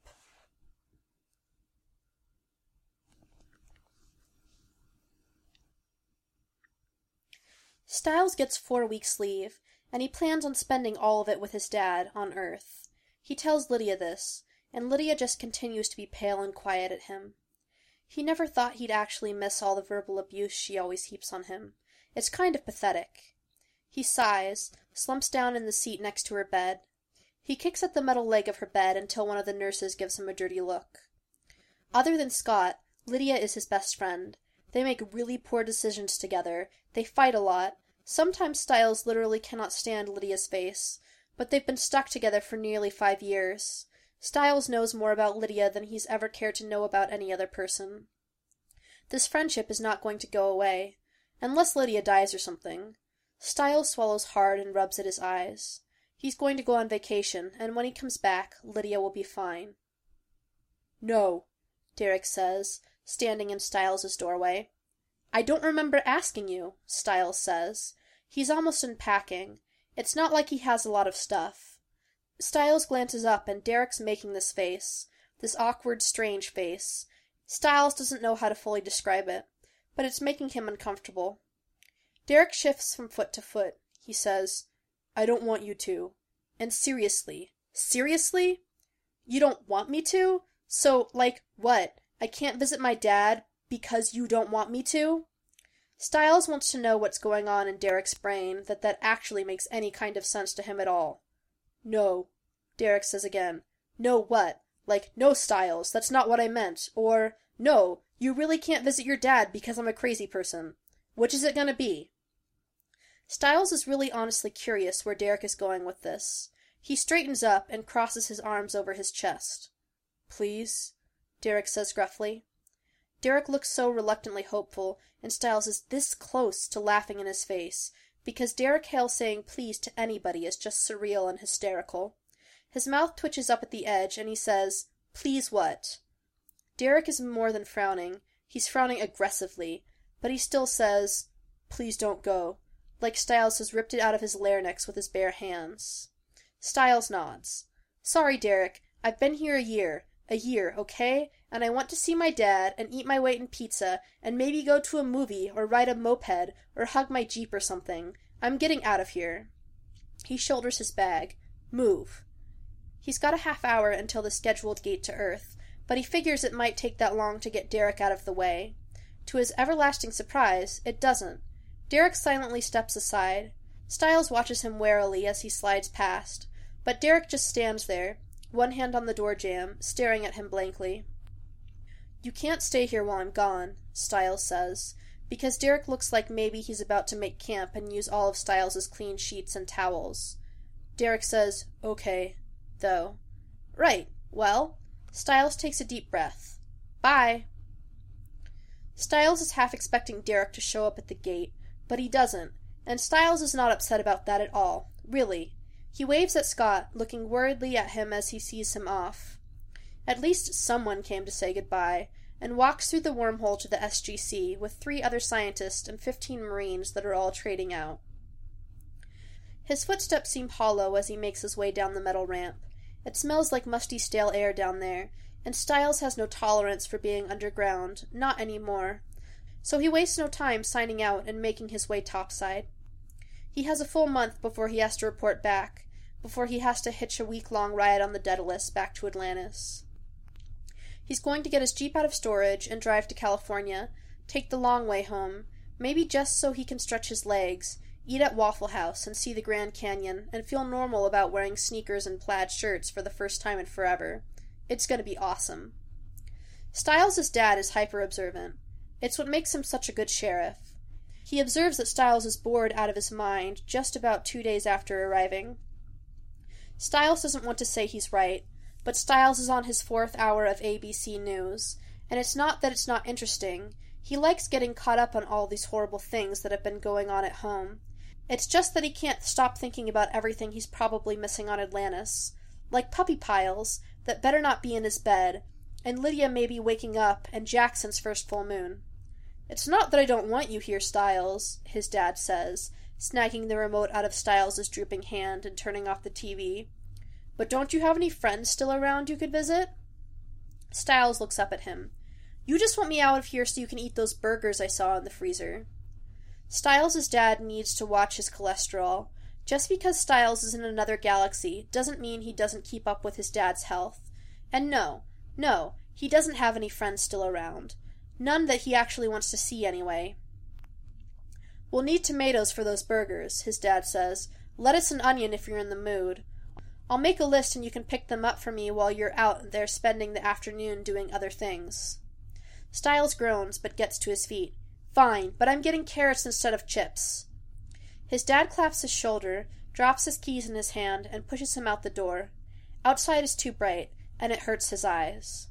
Speaker 1: Stiles gets four weeks' leave, and he plans on spending all of it with his dad, on Earth. He tells Lydia this, and Lydia just continues to be pale and quiet at him. He never thought he'd actually miss all the verbal abuse she always heaps on him. It's kind of pathetic. He sighs, slumps down in the seat next to her bed. He kicks at the metal leg of her bed until one of the nurses gives him a dirty look. Other than Scott, Lydia is his best friend. They make really poor decisions together. They fight a lot. Sometimes Stiles literally cannot stand Lydia's face, but they've been stuck together for nearly five years. Stiles knows more about Lydia than he's ever cared to know about any other person. This friendship is not going to go away, unless Lydia dies or something. Stiles swallows hard and rubs at his eyes. He's going to go on vacation, and when he comes back, Lydia will be fine. No, Derek says, standing in Stiles' doorway. I don't remember asking you, Stiles says. He's almost unpacking. It's not like he has a lot of stuff. Stiles glances up, and Derek's making this face, this awkward, strange face. Stiles doesn't know how to fully describe it, but it's making him uncomfortable. Derek shifts from foot to foot. He says, I don't want you to. And seriously. Seriously? You don't want me to? So, like, what? I can't visit my dad because you don't want me to? Stiles wants to know what's going on in Derek's brain that that actually makes any kind of sense to him at all. No, Derek says again. No what? Like, no, Stiles, that's not what I meant. Or, no, you really can't visit your dad because I'm a crazy person. Which is it gonna be? Stiles is really honestly curious where Derek is going with this. He straightens up and crosses his arms over his chest. Please? Derek says gruffly. Derek looks so reluctantly hopeful, and Stiles is this close to laughing in his face, because Derek Hale saying please to anybody is just surreal and hysterical. His mouth twitches up at the edge, and he says, Please what? Derek is more than frowning. He's frowning aggressively, but he still says, Please don't go, like Stiles has ripped it out of his larynx with his bare hands. Stiles nods. Sorry, Derek, I've been here a year. A year, okay? And I want to see my dad, and eat my weight in pizza, and maybe go to a movie, or ride a moped, or hug my Jeep or something. I'm getting out of here. He shoulders his bag. Move. He's got a half hour until the scheduled gate to Earth, but he figures it might take that long to get Derek out of the way. To his everlasting surprise, it doesn't. Derek silently steps aside. Stiles watches him warily as he slides past, but Derek just stands there, one hand on the door jamb, staring at him blankly. You can't stay here while I'm gone, Stiles says, because Derek looks like maybe he's about to make camp and use all of Stiles' clean sheets and towels. Derek says, okay, though. Right, well, Stiles takes a deep breath. Bye. Stiles is half expecting Derek to show up at the gate, but he doesn't, and Stiles is not upset about that at all, really. He waves at Scott, looking worriedly at him as he sees him off. At least someone came to say goodbye, and walks through the wormhole to the S G C with three other scientists and fifteen Marines that are all trading out. His footsteps seem hollow as he makes his way down the metal ramp. It smells like musty stale air down there, and Stiles has no tolerance for being underground, not anymore. So he wastes no time signing out and making his way topside. He has a full month before he has to report back, before he has to hitch a week-long ride on the Daedalus back to Atlantis. He's going to get his Jeep out of storage and drive to California, take the long way home, maybe just so he can stretch his legs, eat at Waffle House and see the Grand Canyon, and feel normal about wearing sneakers and plaid shirts for the first time in forever. It's going to be awesome. Stiles' dad is hyper-observant. It's what makes him such a good sheriff. He observes that Stiles is bored out of his mind just about two days after arriving. Stiles doesn't want to say he's right, but Stiles is on his fourth hour of A B C News, and it's not that it's not interesting. He likes getting caught up on all these horrible things that have been going on at home. It's just that he can't stop thinking about everything he's probably missing on Atlantis, like puppy piles that better not be in his bed, and Lydia maybe waking up, and Jackson's first full moon. "It's not that I don't want you here, Stiles," his dad says, snagging the remote out of Stiles' drooping hand and turning off the T V. "But don't you have any friends still around you could visit?" Stiles looks up at him. "You just want me out of here so you can eat those burgers I saw in the freezer." Stiles' dad needs to watch his cholesterol. Just because Stiles is in another galaxy doesn't mean he doesn't keep up with his dad's health. And no, no, he doesn't have any friends still around. None that he actually wants to see anyway. "We'll need tomatoes for those burgers," his dad says. "Lettuce and onion if you're in the mood. I'll make a list and you can pick them up for me while you're out there spending the afternoon doing other things." Stiles groans, but gets to his feet. "Fine, but I'm getting carrots instead of chips." His dad claps his shoulder, drops his keys in his hand, and pushes him out the door. Outside is too bright, and it hurts his eyes.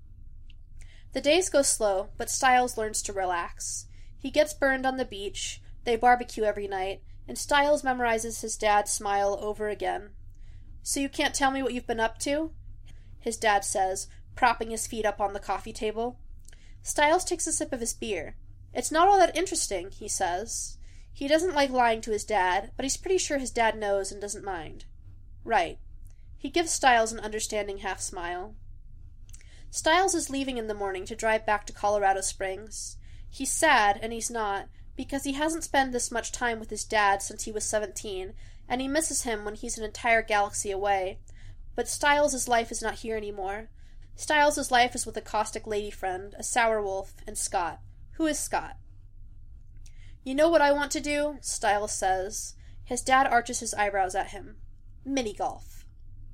Speaker 1: The days go slow, but Stiles learns to relax. He gets burned on the beach, they barbecue every night, and Stiles memorizes his dad's smile over again. "So you can't tell me what you've been up to?" his dad says, propping his feet up on the coffee table. Stiles takes a sip of his beer. "It's not all that interesting," he says. He doesn't like lying to his dad, but he's pretty sure his dad knows and doesn't mind. "Right." He gives Stiles an understanding half-smile. Stiles is leaving in the morning to drive back to Colorado Springs. He's sad, and he's not, because he hasn't spent this much time with his dad since he was seventeen, and he misses him when he's an entire galaxy away. But Stiles' life is not here anymore. Stiles' life is with a caustic lady friend, a sour wolf, and Scott. Who is Scott? "You know what I want to do?" Stiles says. His dad arches his eyebrows at him. "Mini-golf."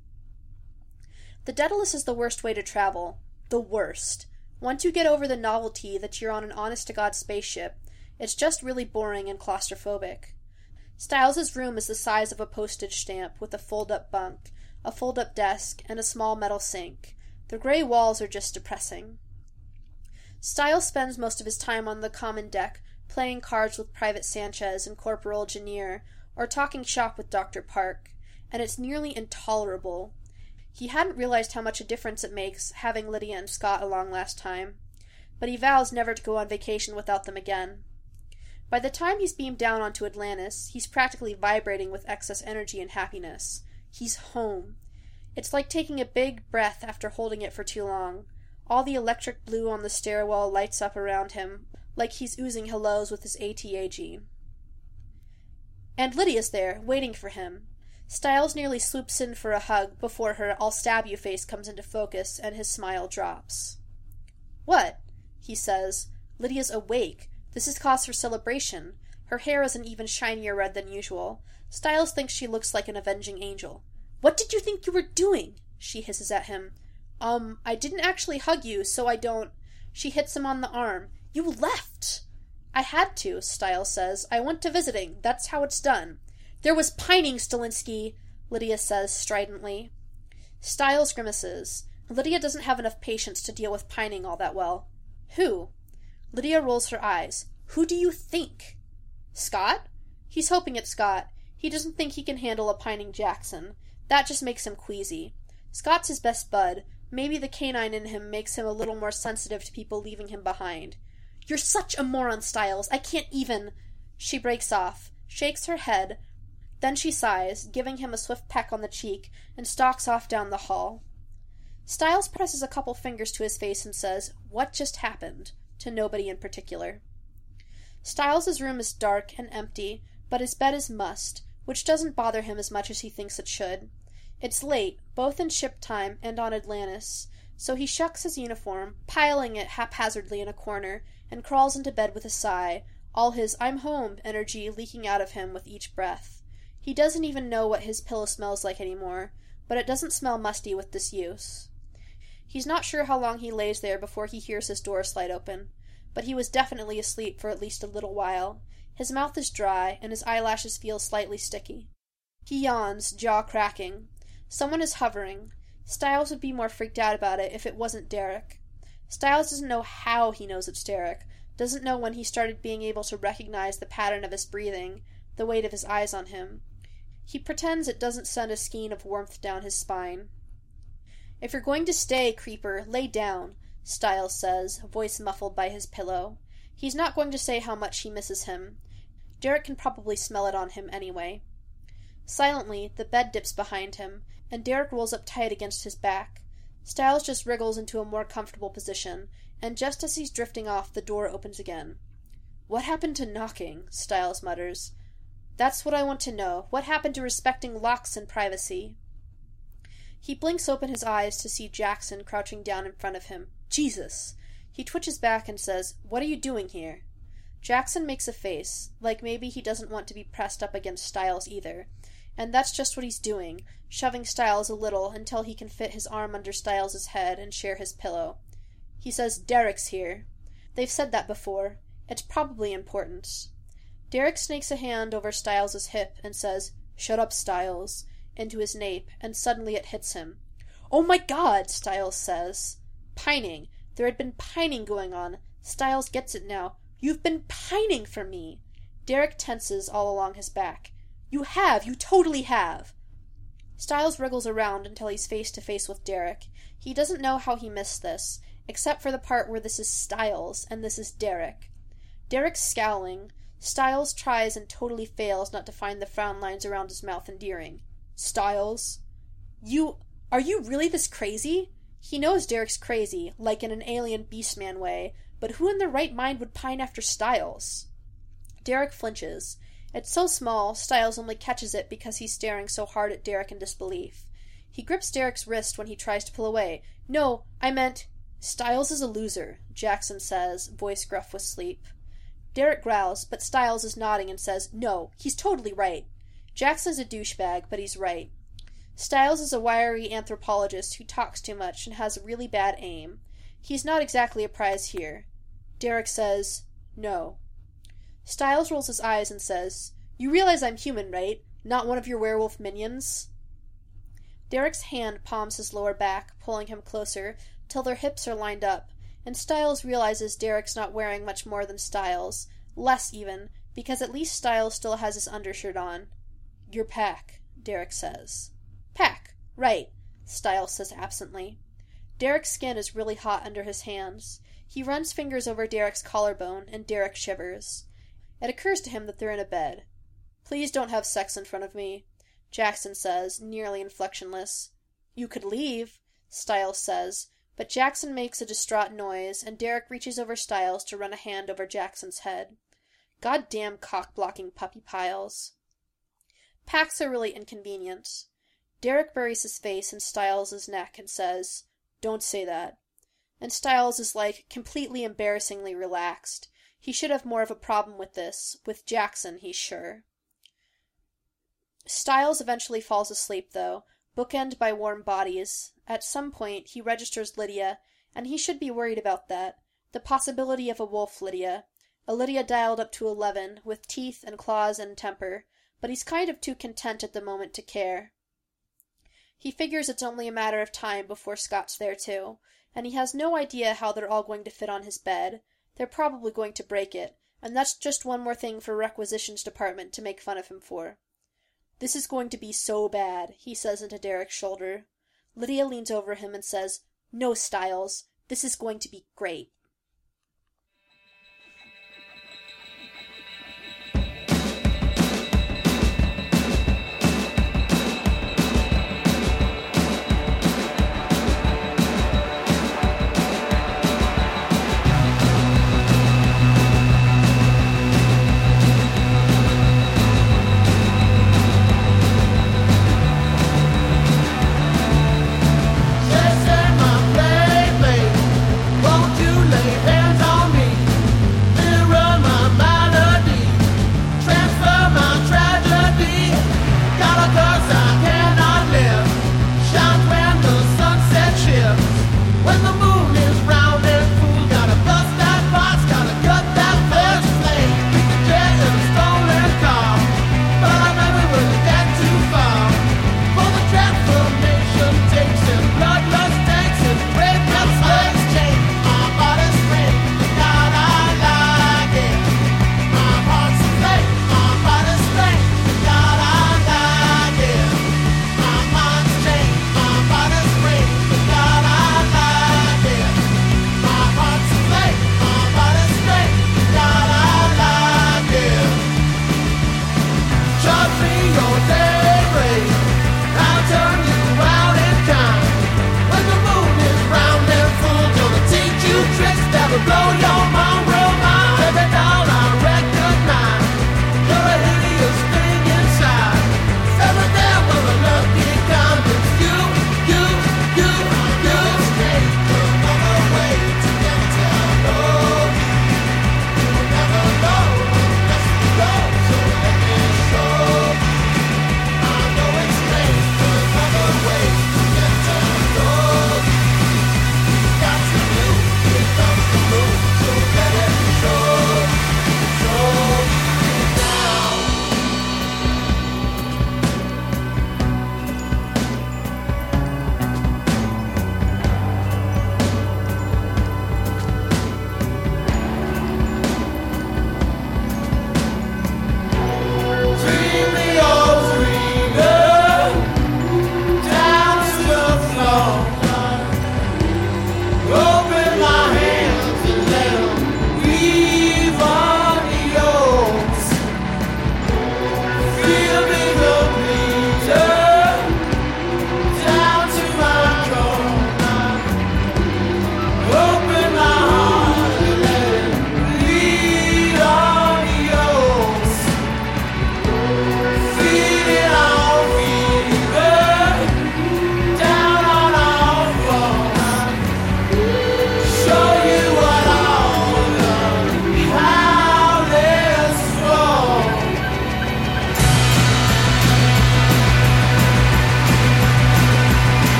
Speaker 1: The Daedalus is the worst way to travel. The worst. Once you get over the novelty that you're on an honest-to-God spaceship, it's just really boring and claustrophobic. Stiles' room is the size of a postage stamp, with a fold-up bunk, a fold-up desk, and a small metal sink. The gray walls are just depressing. Stiles spends most of his time on the common deck, playing cards with Private Sanchez and Corporal Janier, or talking shop with Doctor Park, and it's nearly intolerable. He hadn't realized how much a difference it makes having Lydia and Scott along last time, but he vows never to go on vacation without them again. By the time he's beamed down onto Atlantis, he's practically vibrating with excess energy and happiness. He's home. It's like taking a big breath after holding it for too long. All the electric blue on the stairwell lights up around him, like he's oozing hellos with his A T A gene. And Lydia's there, waiting for him. Stiles nearly swoops in for a hug before her "I'll stab you" face comes into focus and his smile drops. "What?" he says. Lydia's awake. This is cause for celebration. Her hair is an even shinier red than usual. Stiles thinks she looks like an avenging angel. "What did you think you were doing?" she hisses at him. Um, I didn't actually hug you, so I don't..." She hits him on the arm. "You left!" "I had to," Stiles says. "I went to visiting. That's how it's done." "There was pining, Stilinski," Lydia says stridently. Stiles grimaces. Lydia doesn't have enough patience to deal with pining all that well. "Who?" Lydia rolls her eyes. "Who do you think?" "Scott?" He's hoping it's Scott. He doesn't think he can handle a pining Jackson. That just makes him queasy. Scott's his best bud, Maybe the canine in him makes him a little more sensitive to people leaving him behind. "You're such a moron, Stiles. I can't even—" She breaks off, shakes her head, then she sighs, giving him a swift peck on the cheek, and stalks off down the hall. Stiles presses a couple fingers to his face and says, "What just happened?" to nobody in particular. Stiles' room is dark and empty, but his bed is mussed, which doesn't bother him as much as he thinks it should. It's late, both in ship time and on Atlantis, so he shucks his uniform, piling it haphazardly in a corner, and crawls into bed with a sigh, all his "I'm home" energy leaking out of him with each breath. He doesn't even know what his pillow smells like anymore, but it doesn't smell musty with disuse. He's not sure how long he lays there before he hears his door slide open, but he was definitely asleep for at least a little while. His mouth is dry, and his eyelashes feel slightly sticky. He yawns, jaw cracking. Someone is hovering. Stiles would be more freaked out about it if it wasn't Derek. Stiles doesn't know how he knows it's Derek, doesn't know when he started being able to recognize the pattern of his breathing, the weight of his eyes on him. He pretends it doesn't send a skein of warmth down his spine. "If you're going to stay, creeper, lay down," Stiles says, voice muffled by his pillow. He's not going to say how much he misses him. Derek can probably smell it on him anyway. Silently, the bed dips behind him, and Derek rolls up tight against his back. Stiles just wriggles into a more comfortable position, and just as he's drifting off, the door opens again. "What happened to knocking?" Stiles mutters. "That's what I want to know. What happened to respecting locks and privacy?" He blinks open his eyes to see Jackson crouching down in front of him. Jesus! He twitches back and says, "What are you doing here?" Jackson makes a face, like maybe he doesn't want to be pressed up against Stiles either, and that's just what he's doing, shoving Stiles a little until he can fit his arm under Stiles' head and share his pillow. He says, "Derek's here." They've said that before. It's probably important. Derek snakes a hand over Stiles' hip and says, "Shut up, Stiles," into his nape, and suddenly it hits him. "Oh my God!" Stiles says. Pining. There had been pining going on. Stiles gets it now. "You've been pining for me!" Derek tenses all along his back. "You have! You totally have!" Stiles wriggles around until he's face to face with Derek. He doesn't know how he missed this, except for the part where this is Stiles, and this is Derek. Derek's scowling. Stiles tries and totally fails not to find the frown lines around his mouth endearing. "Stiles? You... Are you really this crazy?" He knows Derek's crazy, like in an alien beastman way, but who in their right mind would pine after Stiles? Derek flinches. It's so small, Stiles only catches it because he's staring so hard at Derek in disbelief. He grips Derek's wrist when he tries to pull away. "No, I meant—" "Stiles is a loser," Jackson says, voice gruff with sleep. Derek growls, but Stiles is nodding and says, "No, he's totally right." Jackson's a douchebag, but he's right. Stiles is a wiry anthropologist who talks too much and has really bad aim. He's not exactly a prize here. Derek says, "No." Stiles rolls his eyes and says, "You realize I'm human, right? Not one of your werewolf minions?" Derek's hand palms his lower back, pulling him closer, till their hips are lined up, and Stiles realizes Derek's not wearing much more than Stiles, less even, because at least Stiles still has his undershirt on. "Your pack," Derek says. "Pack. Right," Stiles says absently. Derek's skin is really hot under his hands. He runs fingers over Derek's collarbone, and Derek shivers. It occurs to him that they're in a bed. "Please don't have sex in front of me," Jackson says, nearly inflectionless. "You could leave," Stiles says, but Jackson makes a distraught noise, and Derek reaches over Stiles to run a hand over Jackson's head. Goddamn cock-blocking puppy piles. Packs are really inconvenient. Derek buries his face in Stiles' neck and says, "Don't say that." And Stiles is like, completely embarrassingly relaxed. He should have more of a problem with this, with Jackson, he's sure. Stiles eventually falls asleep, though, bookended by warm bodies. At some point, he registers Lydia, and he should be worried about that. The possibility of a wolf Lydia. A Lydia dialed up to eleven, with teeth and claws and temper, but he's kind of too content at the moment to care. He figures it's only a matter of time before Scott's there too, and he has no idea how they're all going to fit on his bed. They're probably going to break it, and that's just one more thing for Requisitions Department to make fun of him for. "This is going to be so bad," he says into Derek's shoulder. Lydia leans over him and says, No, Styles, this is going to be great.